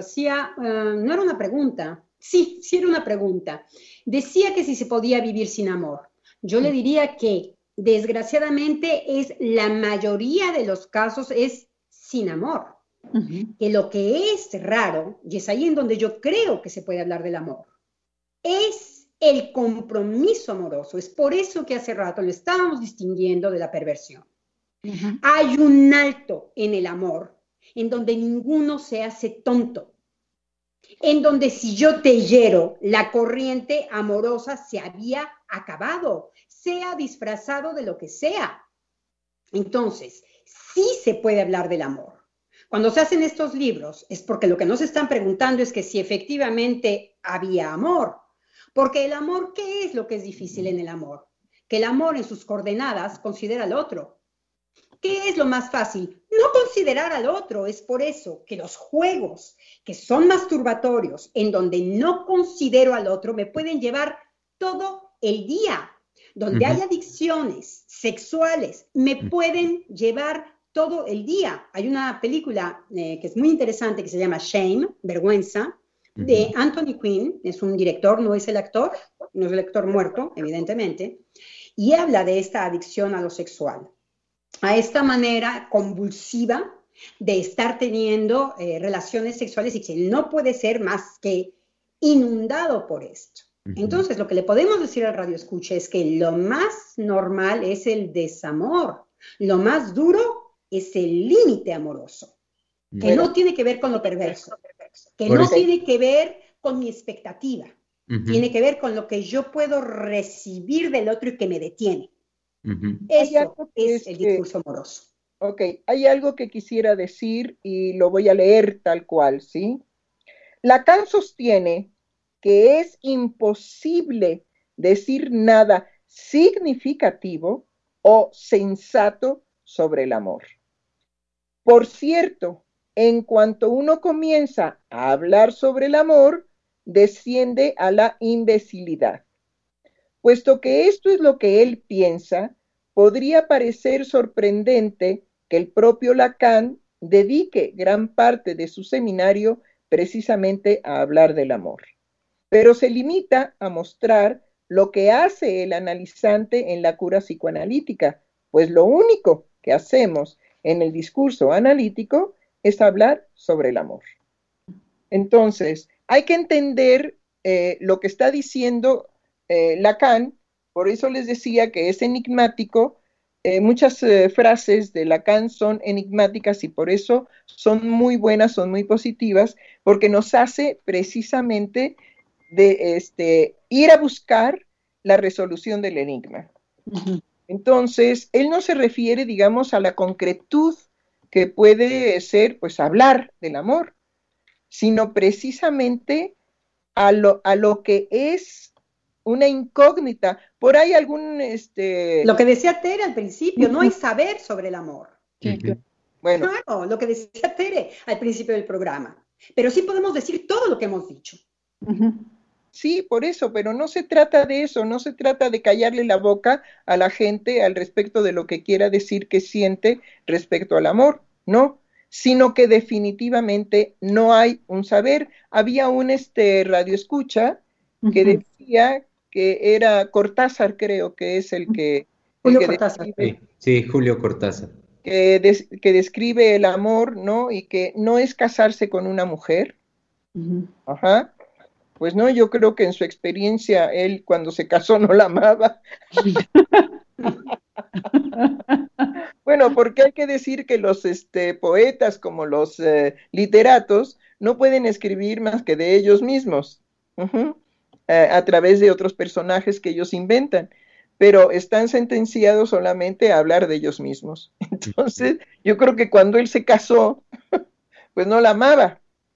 era una pregunta, sí era una pregunta. Decía que si se podía vivir sin amor. Yo le diría que, desgraciadamente, la mayoría de los casos es sin amor. Que lo que es raro, y es ahí en donde yo creo que se puede hablar del amor, es el compromiso amoroso. Es por eso que hace rato lo estábamos distinguiendo de la perversión. Hay un alto en el amor, en donde ninguno se hace tonto, en donde si yo te hiero, la corriente amorosa se había acabado, sea disfrazado de lo que sea. Entonces, sí se puede hablar del amor. Cuando se hacen estos libros, es porque lo que nos están preguntando es que si efectivamente había amor. Porque el amor, ¿qué es lo que es difícil en el amor? Que el amor en sus coordenadas considera al otro. ¿Qué es lo más fácil? No considerar al otro. Es por eso que los juegos que son masturbatorios, en donde no considero al otro, me pueden llevar todo el día. Donde hay adicciones sexuales, me pueden llevar todo el día. Hay una película que es muy interesante que se llama Shame, Vergüenza, de Anthony Quinn, es un director, no es el actor muerto, evidentemente, y habla de esta adicción a lo sexual, a esta manera convulsiva de estar teniendo relaciones sexuales y que no puede ser más que inundado por esto. Entonces, lo que le podemos decir al radioescucha es que lo más normal es el desamor, lo más duro es el límite amoroso, que no tiene que ver con lo perverso, que no tiene que ver con mi expectativa, tiene que ver con lo que yo puedo recibir del otro y que me detiene. Eso es el discurso amoroso. Ok, hay algo que quisiera decir y lo voy a leer tal cual, ¿sí? Lacan sostiene que es imposible decir nada significativo o sensato sobre el amor. Por cierto, en cuanto uno comienza a hablar sobre el amor, desciende a la imbecilidad. Puesto que esto es lo que él piensa, podría parecer sorprendente que el propio Lacan dedique gran parte de su seminario precisamente a hablar del amor. Pero se limita a mostrar lo que hace el analizante en la cura psicoanalítica, pues lo único que hacemos en el discurso analítico es hablar sobre el amor. Entonces, hay que entender lo que está diciendo Lacan, por eso les decía que es enigmático. Muchas frases de Lacan son enigmáticas y por eso son muy buenas, son muy positivas, porque nos hace precisamente de ir a buscar la resolución del enigma. Entonces, él no se refiere, digamos, a la concretud que puede ser, pues, hablar del amor, sino precisamente a lo que es una incógnita. Por ahí algún... Lo que decía Tere al principio, no hay saber sobre el amor. Bueno. Claro, lo que decía Tere al principio del programa. Pero sí podemos decir todo lo que hemos dicho. Sí, por eso, pero no se trata de eso, no se trata de callarle la boca a la gente al respecto de lo que quiera decir que siente respecto al amor, no, sino que definitivamente no hay un saber. Había un radioescucha que decía que era Cortázar, creo que es el que Cortázar. Sí, Julio Cortázar. Que describe el amor, ¿no? Y que no es casarse con una mujer. Ajá. Pues no, yo creo que en su experiencia, él cuando se casó no la amaba. Bueno, porque hay que decir que los poetas como los literatos no pueden escribir más que de ellos mismos, a través de otros personajes que ellos inventan, pero están sentenciados solamente a hablar de ellos mismos. Entonces, yo creo que cuando él se casó, pues no la amaba.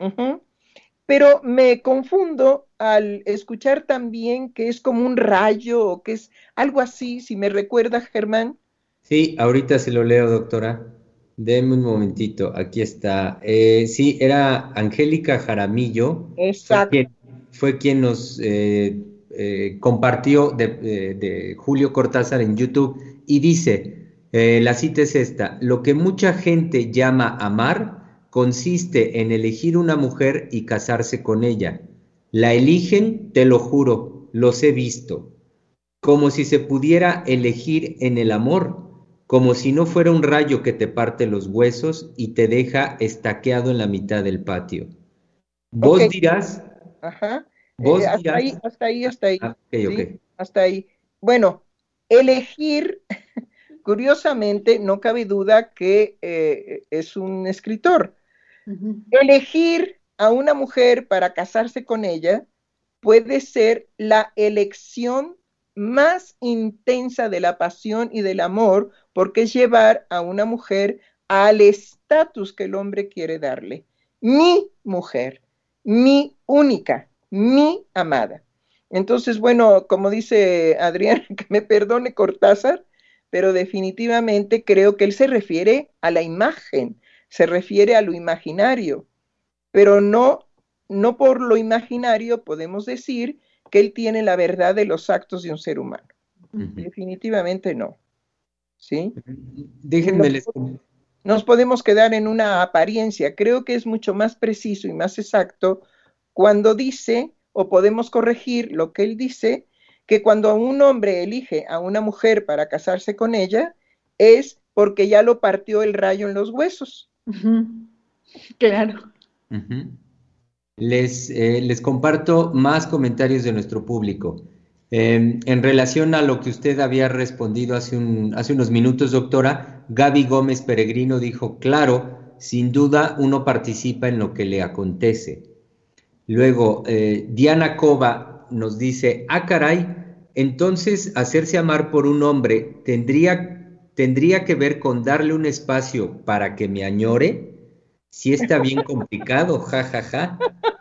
Pero me confundo al escuchar también que es como un rayo o que es algo así, si me recuerda, Germán. Sí, ahorita se lo leo, doctora. Deme un momentito, aquí está. Sí, era Angélica Jaramillo. Exacto. Fue quien nos compartió de Julio Cortázar en YouTube y dice, la cita es esta: lo que mucha gente llama amar consiste en elegir una mujer y casarse con ella. La eligen, te lo juro, los he visto. Como si se pudiera elegir en el amor, como si no fuera un rayo que te parte los huesos y te deja estaqueado en la mitad del patio. Vos dirás... Ajá. Hasta ahí. Okay, ¿sí? Okay. Hasta ahí. Bueno, elegir, curiosamente, no cabe duda que es un escritor. Elegir a una mujer para casarse con ella puede ser la elección más intensa de la pasión y del amor, porque es llevar a una mujer al estatus que el hombre quiere darle. Mi mujer, mi única, mi amada. Entonces, bueno, como dice Adrián, que me perdone Cortázar, pero definitivamente creo que él se refiere a la imagen, se refiere a lo imaginario, pero no por lo imaginario podemos decir que él tiene la verdad de los actos de un ser humano. Definitivamente no. ¿Sí? Déjenme nos podemos quedar en una apariencia. Creo que es mucho más preciso y más exacto cuando dice, o podemos corregir lo que él dice, que cuando un hombre elige a una mujer para casarse con ella, es porque ya lo partió el rayo en los huesos. Claro. Les comparto más comentarios de nuestro público. En relación a lo que usted había respondido hace unos minutos, doctora, Gaby Gómez Peregrino dijo, claro, sin duda uno participa en lo que le acontece. Luego, Diana Cova nos dice, caray, entonces hacerse amar por un hombre tendría que ver con darle un espacio para que me añore. Sí está bien complicado, jajaja.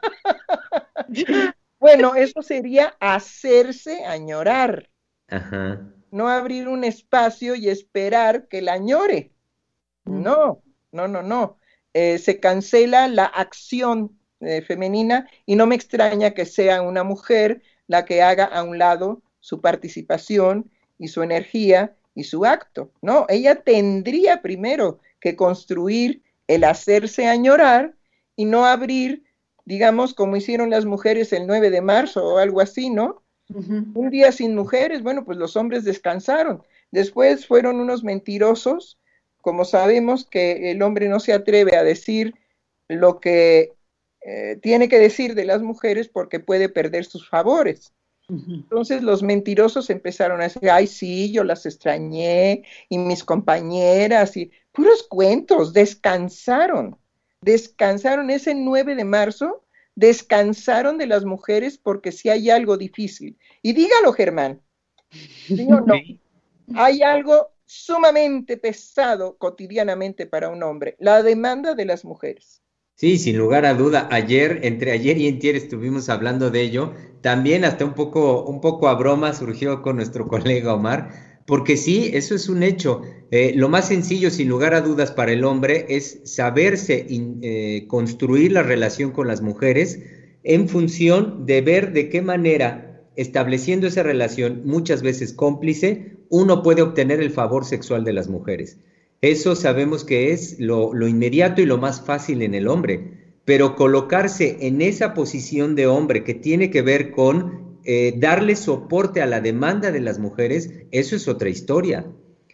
Bueno, eso sería hacerse añorar. Ajá. No abrir un espacio y esperar que la añore. No. Se cancela la acción femenina y no me extraña que sea una mujer la que haga a un lado su participación y su energía y su acto. No, ella tendría primero que construir el hacerse añorar y no abrir, digamos, como hicieron las mujeres el 9 de marzo o algo así, ¿no? Un día sin mujeres, bueno, pues los hombres descansaron. Después fueron unos mentirosos, como sabemos que el hombre no se atreve a decir lo que tiene que decir de las mujeres porque puede perder sus favores. Entonces los mentirosos empezaron a decir, ay sí, yo las extrañé, y mis compañeras, y puros cuentos. Descansaron ese 9 de marzo, descansaron de las mujeres porque si hay algo difícil, y dígalo, Germán, ¿sí o no? Hay algo sumamente pesado cotidianamente para un hombre, la demanda de las mujeres. Sí, sin lugar a duda. Entre ayer y antier estuvimos hablando de ello. También hasta un poco a broma surgió con nuestro colega Omar, porque sí, eso es un hecho. Lo más sencillo, sin lugar a dudas, para el hombre es saberse construir la relación con las mujeres en función de ver de qué manera, estableciendo esa relación muchas veces cómplice, uno puede obtener el favor sexual de las mujeres. Eso sabemos que es lo inmediato y lo más fácil en el hombre, pero colocarse en esa posición de hombre que tiene que ver con darle soporte a la demanda de las mujeres, eso es otra historia.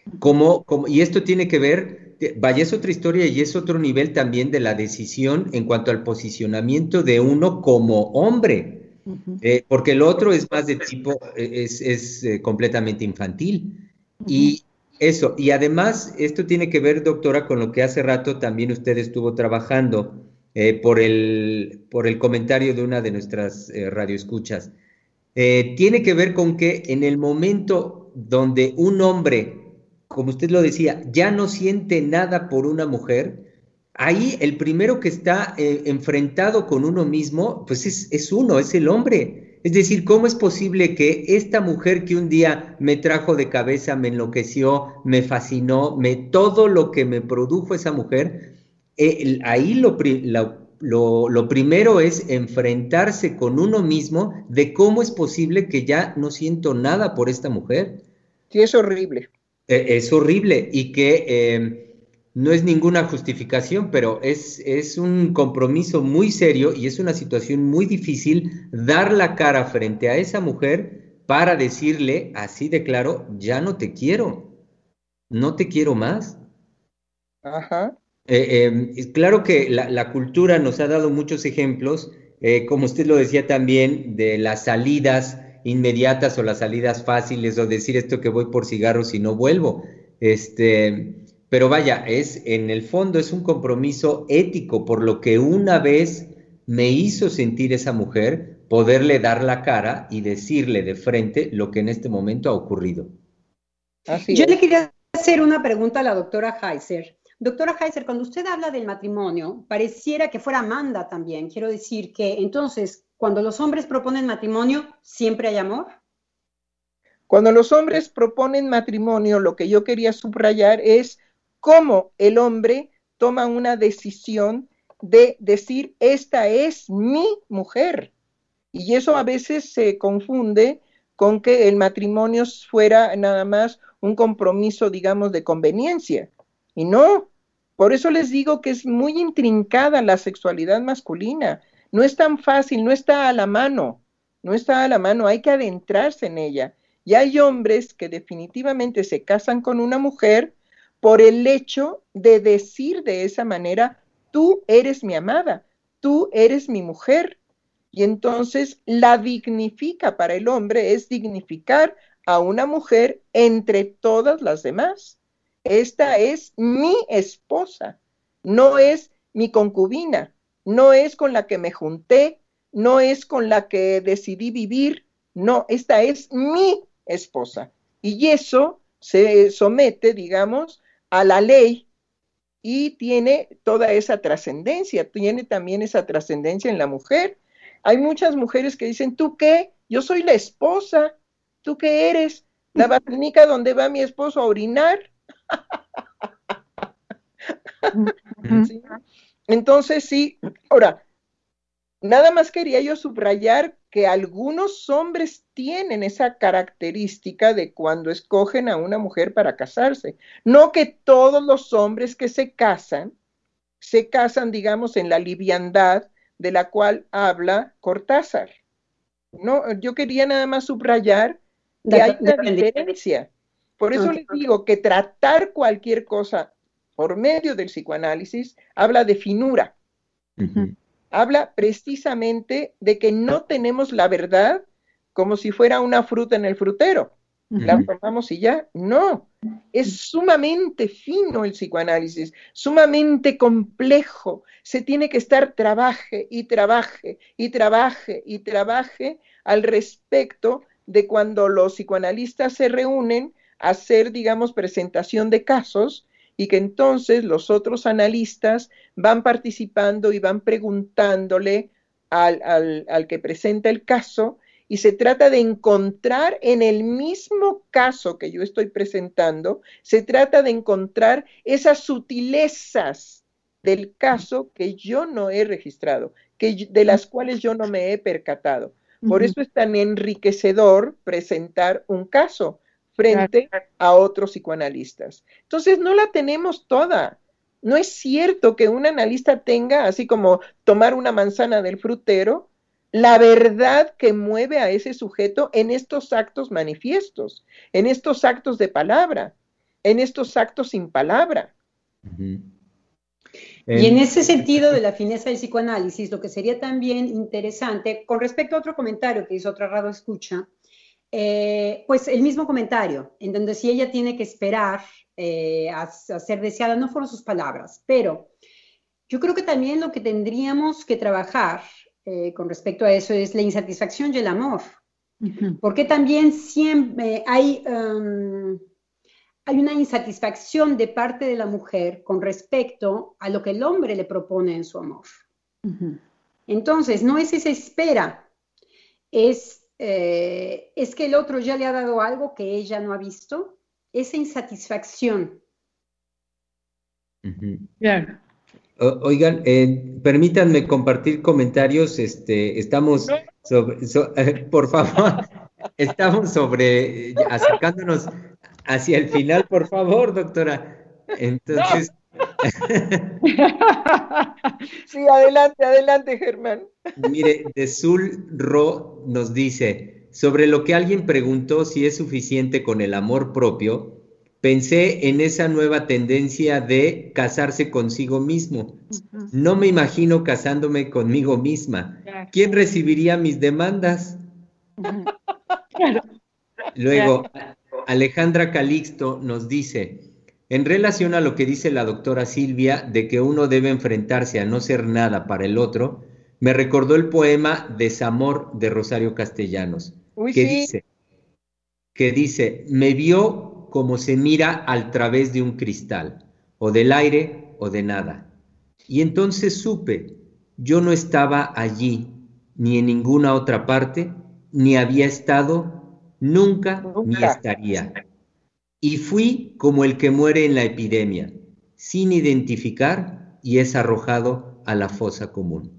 Y esto tiene que ver, vaya, es otra historia y es otro nivel también de la decisión en cuanto al posicionamiento de uno como hombre, porque el otro es más de tipo, es completamente infantil. Y eso, y además esto tiene que ver, doctora, con lo que hace rato también usted estuvo trabajando por el comentario de una de nuestras radioescuchas. Tiene que ver con que en el momento donde un hombre, como usted lo decía, ya no siente nada por una mujer, ahí el primero que está enfrentado con uno mismo, pues es uno, es el hombre. Es decir, ¿cómo es posible que esta mujer que un día me trajo de cabeza, me enloqueció, me fascinó, todo lo que me produjo esa mujer, ahí lo primero es enfrentarse con uno mismo de cómo es posible que ya no siento nada por esta mujer? Sí, es horrible. Es horrible y que no es ninguna justificación, pero es un compromiso muy serio y es una situación muy difícil dar la cara frente a esa mujer para decirle así de claro, ya no te quiero más. Ajá. Claro que la cultura nos ha dado muchos ejemplos, como usted lo decía también, de las salidas inmediatas o las salidas fáciles, o decir esto que voy por cigarros y no vuelvo. Pero vaya, en el fondo es un compromiso ético por lo que una vez me hizo sentir esa mujer, poderle dar la cara y decirle de frente lo que en este momento ha ocurrido. Yo le quería hacer una pregunta a la doctora Heiser. Doctora Heiser, cuando usted habla del matrimonio, pareciera que fuera Amanda también. Quiero decir que entonces, cuando los hombres proponen matrimonio, ¿siempre hay amor? Cuando los hombres proponen matrimonio, lo que yo quería subrayar es cómo el hombre toma una decisión de decir, esta es mi mujer. Y eso a veces se confunde con que el matrimonio fuera nada más un compromiso, digamos, de conveniencia. Y no, por eso les digo que es muy intrincada la sexualidad masculina. No es tan fácil, no está a la mano, hay que adentrarse en ella. Y hay hombres que definitivamente se casan con una mujer por el hecho de decir de esa manera, tú eres mi amada, tú eres mi mujer. Y entonces la dignifica, para el hombre es dignificar a una mujer entre todas las demás. Esta es mi esposa, no es mi concubina, no es con la que me junté, no es con la que decidí vivir, no, esta es mi esposa. Y eso se somete, digamos, a la ley y tiene toda esa trascendencia, tiene también esa trascendencia en la mujer. Hay muchas mujeres que dicen, ¿tú qué? Yo soy la esposa, ¿tú qué eres? ¿La batinica donde va mi esposo a orinar? ¿Sí? Entonces sí, ahora, nada más quería yo subrayar que algunos hombres tienen esa característica de cuando escogen a una mujer para casarse. No que todos los hombres que se casan, digamos, en la liviandad de la cual habla Cortázar. No, yo quería nada más subrayar que hay una diferencia. Por eso les digo que tratar cualquier cosa por medio del psicoanálisis habla de finura. Habla precisamente de que no tenemos la verdad como si fuera una fruta en el frutero. La tomamos y ya. No. Es sumamente fino el psicoanálisis, sumamente complejo. Se tiene que estar trabaje y trabaje y trabaje y trabaje al respecto de cuando los psicoanalistas se reúnen a hacer, digamos, presentación de casos, y que entonces los otros analistas van participando y van preguntándole al que presenta el caso, y se trata de encontrar en el mismo caso que yo estoy presentando, se trata de encontrar esas sutilezas del caso que yo no he registrado, de las cuales yo no me he percatado. Por eso es tan enriquecedor presentar un caso frente a otros psicoanalistas. Entonces no la tenemos toda. No es cierto que un analista tenga, así como tomar una manzana del frutero, la verdad que mueve a ese sujeto en estos actos manifiestos, en estos actos de palabra, en estos actos sin palabra. Y en ese sentido de la fineza del psicoanálisis, lo que sería también interesante, con respecto a otro comentario que hizo otra radio escucha, pues el mismo comentario, en donde si ella tiene que esperar a ser deseada, no fueron sus palabras, pero yo creo que también lo que tendríamos que trabajar con respecto a eso es la insatisfacción y el amor, porque también siempre hay una insatisfacción de parte de la mujer con respecto a lo que el hombre le propone en su amor. Entonces, no es esa espera, es que el otro ya le ha dado algo que ella no ha visto, esa insatisfacción. Claro. Oigan, permítanme compartir comentarios. Estamos por favor, estamos acercándonos hacia el final, por favor, doctora. Entonces. Sí, adelante, Germán. Mire, Desul Ro nos dice, sobre lo que alguien preguntó si es suficiente con el amor propio, pensé en esa nueva tendencia de casarse consigo mismo. No me imagino casándome conmigo misma. ¿Quién recibiría mis demandas? Luego, Alejandra Calixto nos dice, en relación a lo que dice la doctora Silvia de que uno debe enfrentarse a no ser nada para el otro, me recordó el poema Desamor de Rosario Castellanos, que dice, me vio como se mira al través de un cristal, o del aire o de nada. Y entonces supe, yo no estaba allí, ni en ninguna otra parte, ni había estado, nunca. Ni estaría. Y fui como el que muere en la epidemia, sin identificar y es arrojado a la fosa común.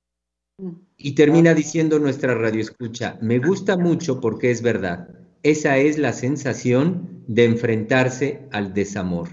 Y termina diciendo nuestra radioescucha, me gusta mucho porque es verdad. Esa es la sensación de enfrentarse al desamor.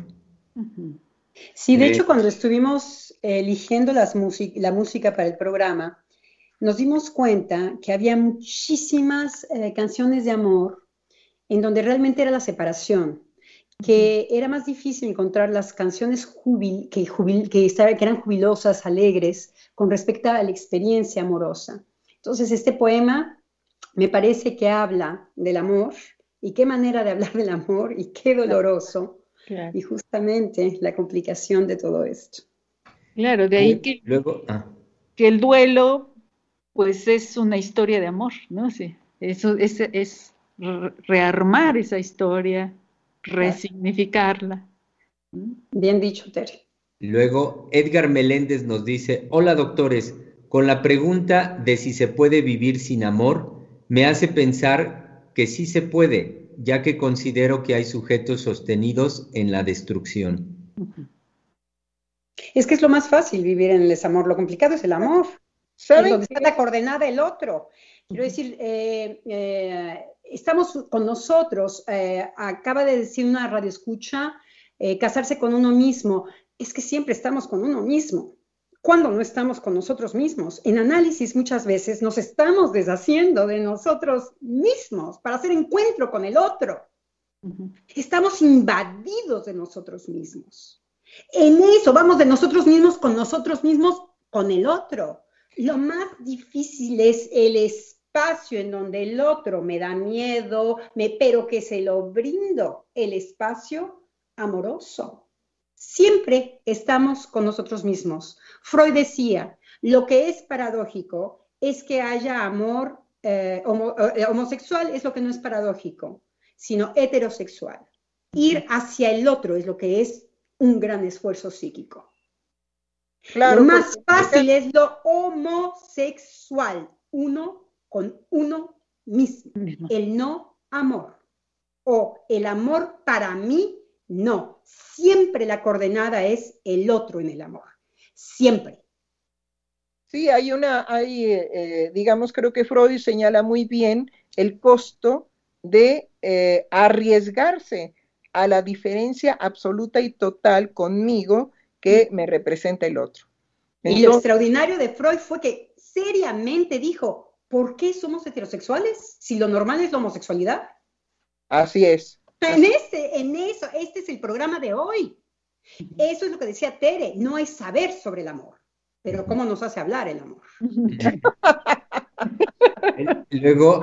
Sí, de hecho, cuando estuvimos eligiendo la música para el programa, nos dimos cuenta que había muchísimas canciones de amor en donde realmente era la separación, que era más difícil encontrar las canciones que eran jubilosas, alegres, con respecto a la experiencia amorosa. Entonces, este poema me parece que habla del amor, y qué manera de hablar del amor, y qué doloroso, y justamente la complicación de todo esto. Claro, de ahí que el duelo, pues es una historia de amor, ¿no? Sí, eso es rearmar esa historia, resignificarla. Bien dicho, Tere. Luego, Edgar Meléndez nos dice, hola doctores, con la pregunta de si se puede vivir sin amor, me hace pensar que sí se puede, ya que considero que hay sujetos sostenidos en la destrucción. Es que es lo más fácil vivir en el desamor, lo complicado es el amor. ¿Saben? Donde está la coordenada el otro. Quiero decir, estamos con nosotros, acaba de decir una radioescucha, casarse con uno mismo. Es que siempre estamos con uno mismo. ¿Cuándo no estamos con nosotros mismos? En análisis muchas veces nos estamos deshaciendo de nosotros mismos para hacer encuentro con el otro. Estamos invadidos de nosotros mismos. En eso vamos de nosotros mismos, con el otro. Lo más difícil es el espacio en donde el otro me da miedo, pero que se lo brindo, el espacio amoroso. Siempre estamos con nosotros mismos. Freud decía, lo que es paradójico es que haya amor homosexual, es lo que no es paradójico, sino heterosexual. Ir hacia el otro es lo que es un gran esfuerzo psíquico. Claro, lo más fácil es lo homosexual, uno con uno mismo, el no amor, o el amor para mí. No, siempre la coordenada es el otro en el amor, siempre. Sí, digamos, creo que Freud señala muy bien el costo de arriesgarse a la diferencia absoluta y total conmigo que me representa el otro. Entonces, y lo extraordinario de Freud fue que seriamente dijo, ¿por qué somos heterosexuales si lo normal es la homosexualidad? Así es. Este es el programa de hoy. Eso es lo que decía Tere, no es saber sobre el amor, pero cómo nos hace hablar el amor. Luego,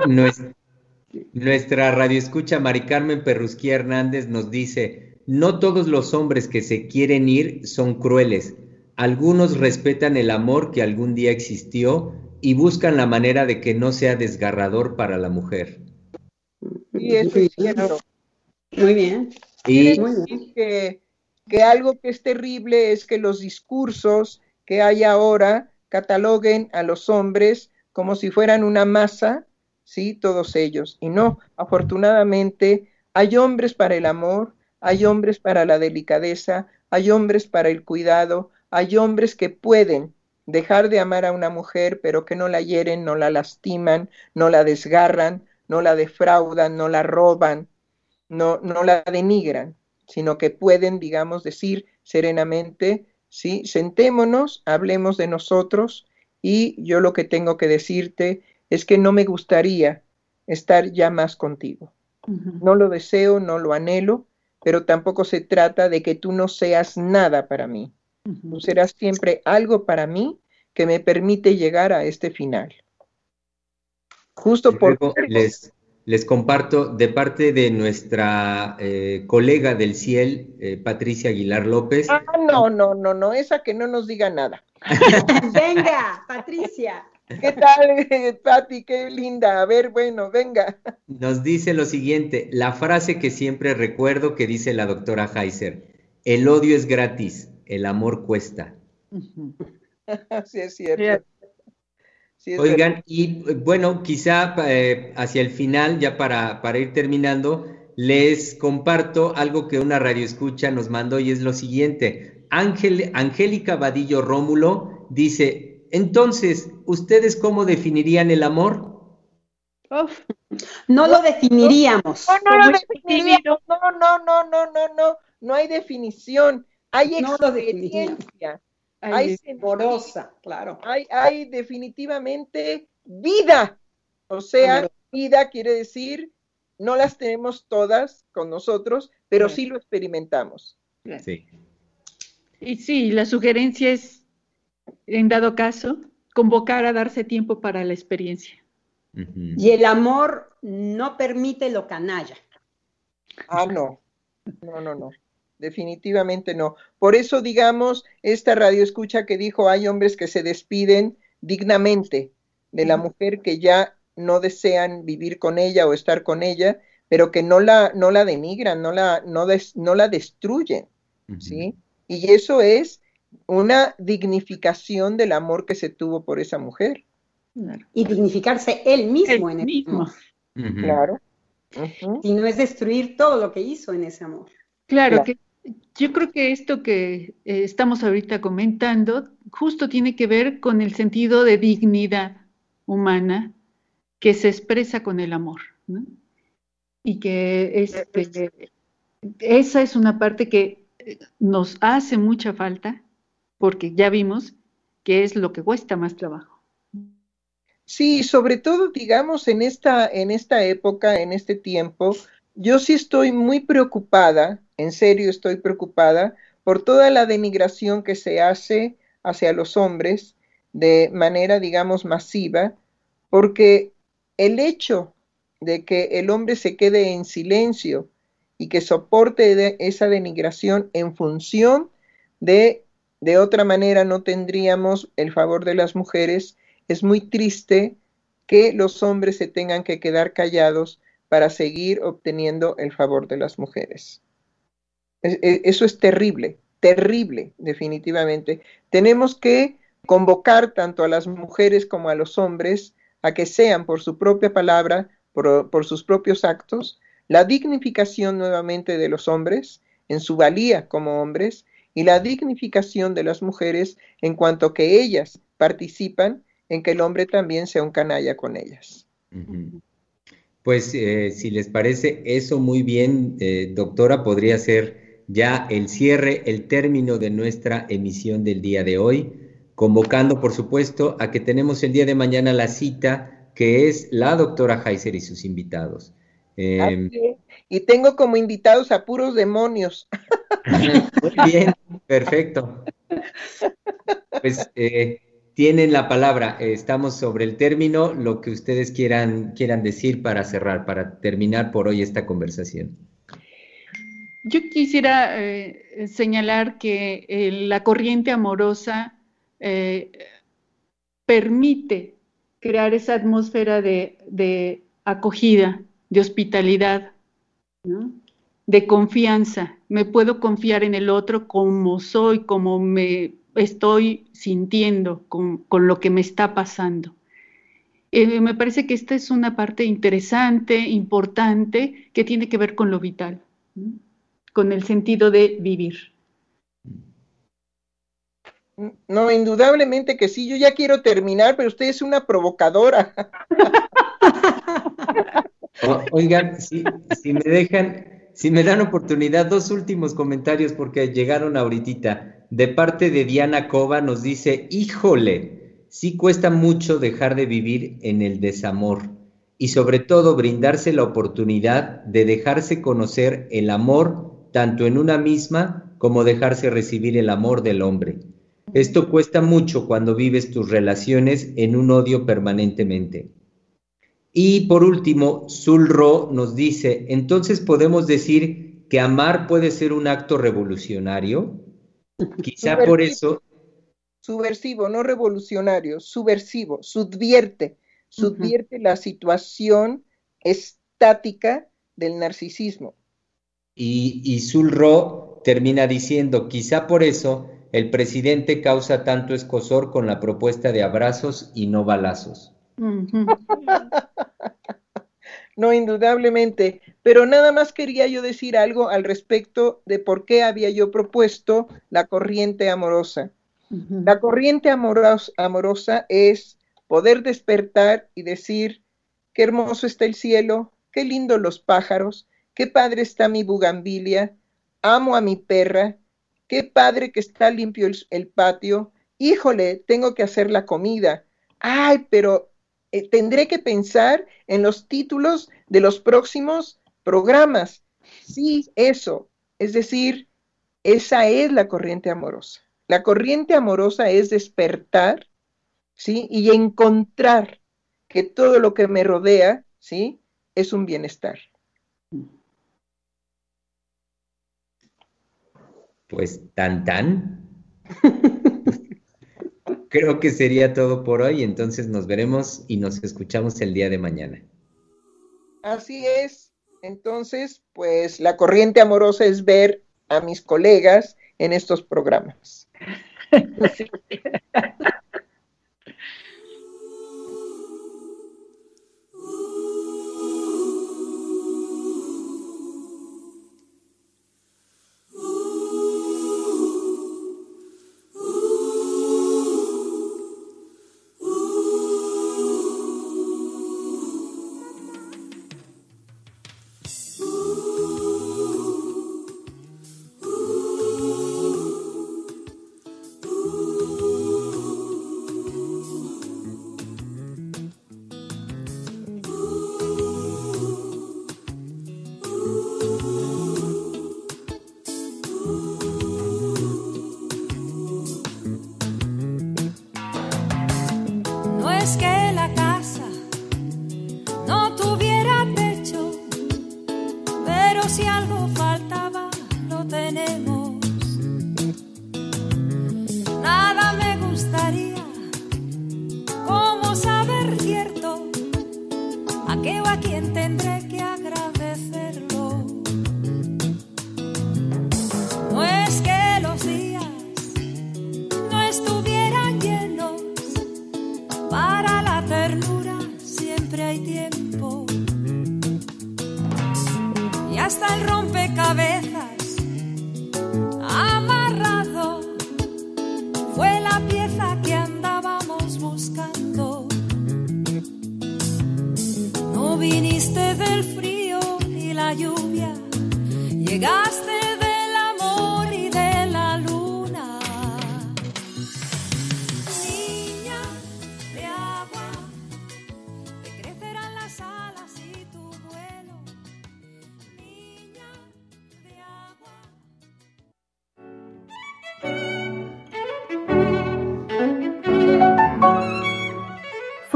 nuestra radioescucha Mari Carmen Perrusquía Hernández nos dice: no todos los hombres que se quieren ir son crueles. Algunos respetan el amor que algún día existió y buscan la manera de que no sea desgarrador para la mujer. Sí, eso es cierto. Muy bien. Y que algo que es terrible es que los discursos que hay ahora cataloguen a los hombres como si fueran una masa, ¿sí? Todos ellos. Y no, afortunadamente hay hombres para el amor, hay hombres para la delicadeza, hay hombres para el cuidado, hay hombres que pueden dejar de amar a una mujer, pero que no la hieren, no la lastiman, no la desgarran, no la defraudan, no la roban, no la denigran, sino que pueden, digamos, decir serenamente, ¿sí? Sentémonos, hablemos de nosotros, y yo lo que tengo que decirte es que no me gustaría estar ya más contigo. No lo deseo, no lo anhelo, pero tampoco se trata de que tú no seas nada para mí. Tú serás siempre algo para mí que me permite llegar a este final. Justo por... Les comparto de parte de nuestra colega del CIEL, Patricia Aguilar López. No, esa que no nos diga nada. Venga, Patricia. ¿Qué tal, Pati? Qué linda. A ver, bueno, venga. Nos dice lo siguiente, la frase que siempre recuerdo que dice la doctora Heiser: el odio es gratis, el amor cuesta. Sí, es cierto. Sí, es Oigan, verdad. y bueno, quizá hacia el final, ya para ir terminando, les comparto algo que una radioescucha nos mandó, y es lo siguiente. Angélica Vadillo Rómulo dice: entonces, ¿ustedes cómo definirían el amor? No lo definiríamos. No lo definiríamos. No hay definición. Hay experiencia. Hay amorosa, claro. Hay definitivamente vida. O sea, vida quiere decir, no las tenemos todas con nosotros, pero sí lo experimentamos. Sí. Y sí, la sugerencia es, en dado caso, convocar a darse tiempo para la experiencia. Y el amor no permite lo canalla. No. Definitivamente no. Por eso, digamos, esta radioescucha que dijo, hay hombres que se despiden dignamente de la mujer que ya no desean vivir con ella o estar con ella, pero que no la denigran, no la destruyen, ¿sí? Y eso es una dignificación del amor que se tuvo por esa mujer. Y dignificarse él mismo en el amor. Claro. Y no es destruir todo lo que hizo en ese amor. Claro, que yo creo que esto que estamos ahorita comentando justo tiene que ver con el sentido de dignidad humana que se expresa con el amor, ¿no? Y que esa es una parte que nos hace mucha falta, porque ya vimos que es lo que cuesta más trabajo. Sí, sobre todo, digamos, en esta época, en este tiempo, yo sí estoy muy preocupada, en serio estoy preocupada por toda la denigración que se hace hacia los hombres de manera, digamos, masiva, porque el hecho de que el hombre se quede en silencio y que soporte esa denigración en función de otra manera no tendríamos el favor de las mujeres, es muy triste que los hombres se tengan que quedar callados para seguir obteniendo el favor de las mujeres. Eso es terrible, terrible, definitivamente. Tenemos que convocar tanto a las mujeres como a los hombres a que sean por su propia palabra, por sus propios actos, la dignificación nuevamente de los hombres en su valía como hombres y la dignificación de las mujeres en cuanto que ellas participan en que el hombre también sea un canalla con ellas. Pues si les parece eso muy bien, doctora, podría ser ya el cierre, el término de nuestra emisión del día de hoy, convocando por supuesto a que tenemos el día de mañana la cita que es la doctora Heiser y sus invitados. Y tengo como invitados a puros demonios. Muy bien, perfecto. Pues tienen la palabra. Estamos sobre el término, lo que ustedes quieran decir para cerrar, para terminar por hoy esta conversación. Yo quisiera señalar que la corriente amorosa permite crear esa atmósfera de acogida, de hospitalidad, ¿no? De confianza. Me puedo confiar en el otro como soy, como me estoy sintiendo, con lo que me está pasando. Me parece que esta es una parte interesante, importante, que tiene que ver con lo vital, ¿no? Con el sentido de vivir. No, indudablemente que sí. Yo ya quiero terminar, pero usted es una provocadora. Oigan, si me dan oportunidad, 2 últimos comentarios porque llegaron ahorita. De parte de Diana Cova nos dice, híjole, sí cuesta mucho dejar de vivir en el desamor y sobre todo brindarse la oportunidad de dejarse conocer el amor tanto en una misma como dejarse recibir el amor del hombre. Esto cuesta mucho cuando vives tus relaciones en un odio permanentemente. Y por último, Zulro nos dice, entonces podemos decir que amar puede ser un acto revolucionario. Quizá por eso... Subversivo, no revolucionario, subversivo, subvierte la situación estática del narcisismo. Y Zulro termina diciendo, quizá por eso el presidente causa tanto escozor con la propuesta de abrazos y no balazos. No, indudablemente, pero nada más quería yo decir algo al respecto de por qué había yo propuesto la corriente amorosa. La corriente amorosa es poder despertar y decir, qué hermoso está el cielo, qué lindo los pájaros, qué padre está mi bugambilia, amo a mi perra, qué padre que está limpio el patio, híjole, tengo que hacer la comida, ay, pero tendré que pensar en los títulos de los próximos programas. Sí, eso, es decir, esa es la corriente amorosa. La corriente amorosa es despertar, ¿sí? Y encontrar que todo lo que me rodea, ¿sí? Es un bienestar. Pues tan. Creo que sería todo por hoy, entonces nos veremos y nos escuchamos el día de mañana. Así es. Entonces, pues la corriente amorosa es ver a mis colegas en estos programas.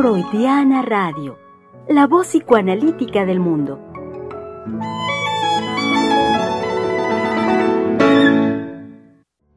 Freudiana Radio, la voz psicoanalítica del mundo.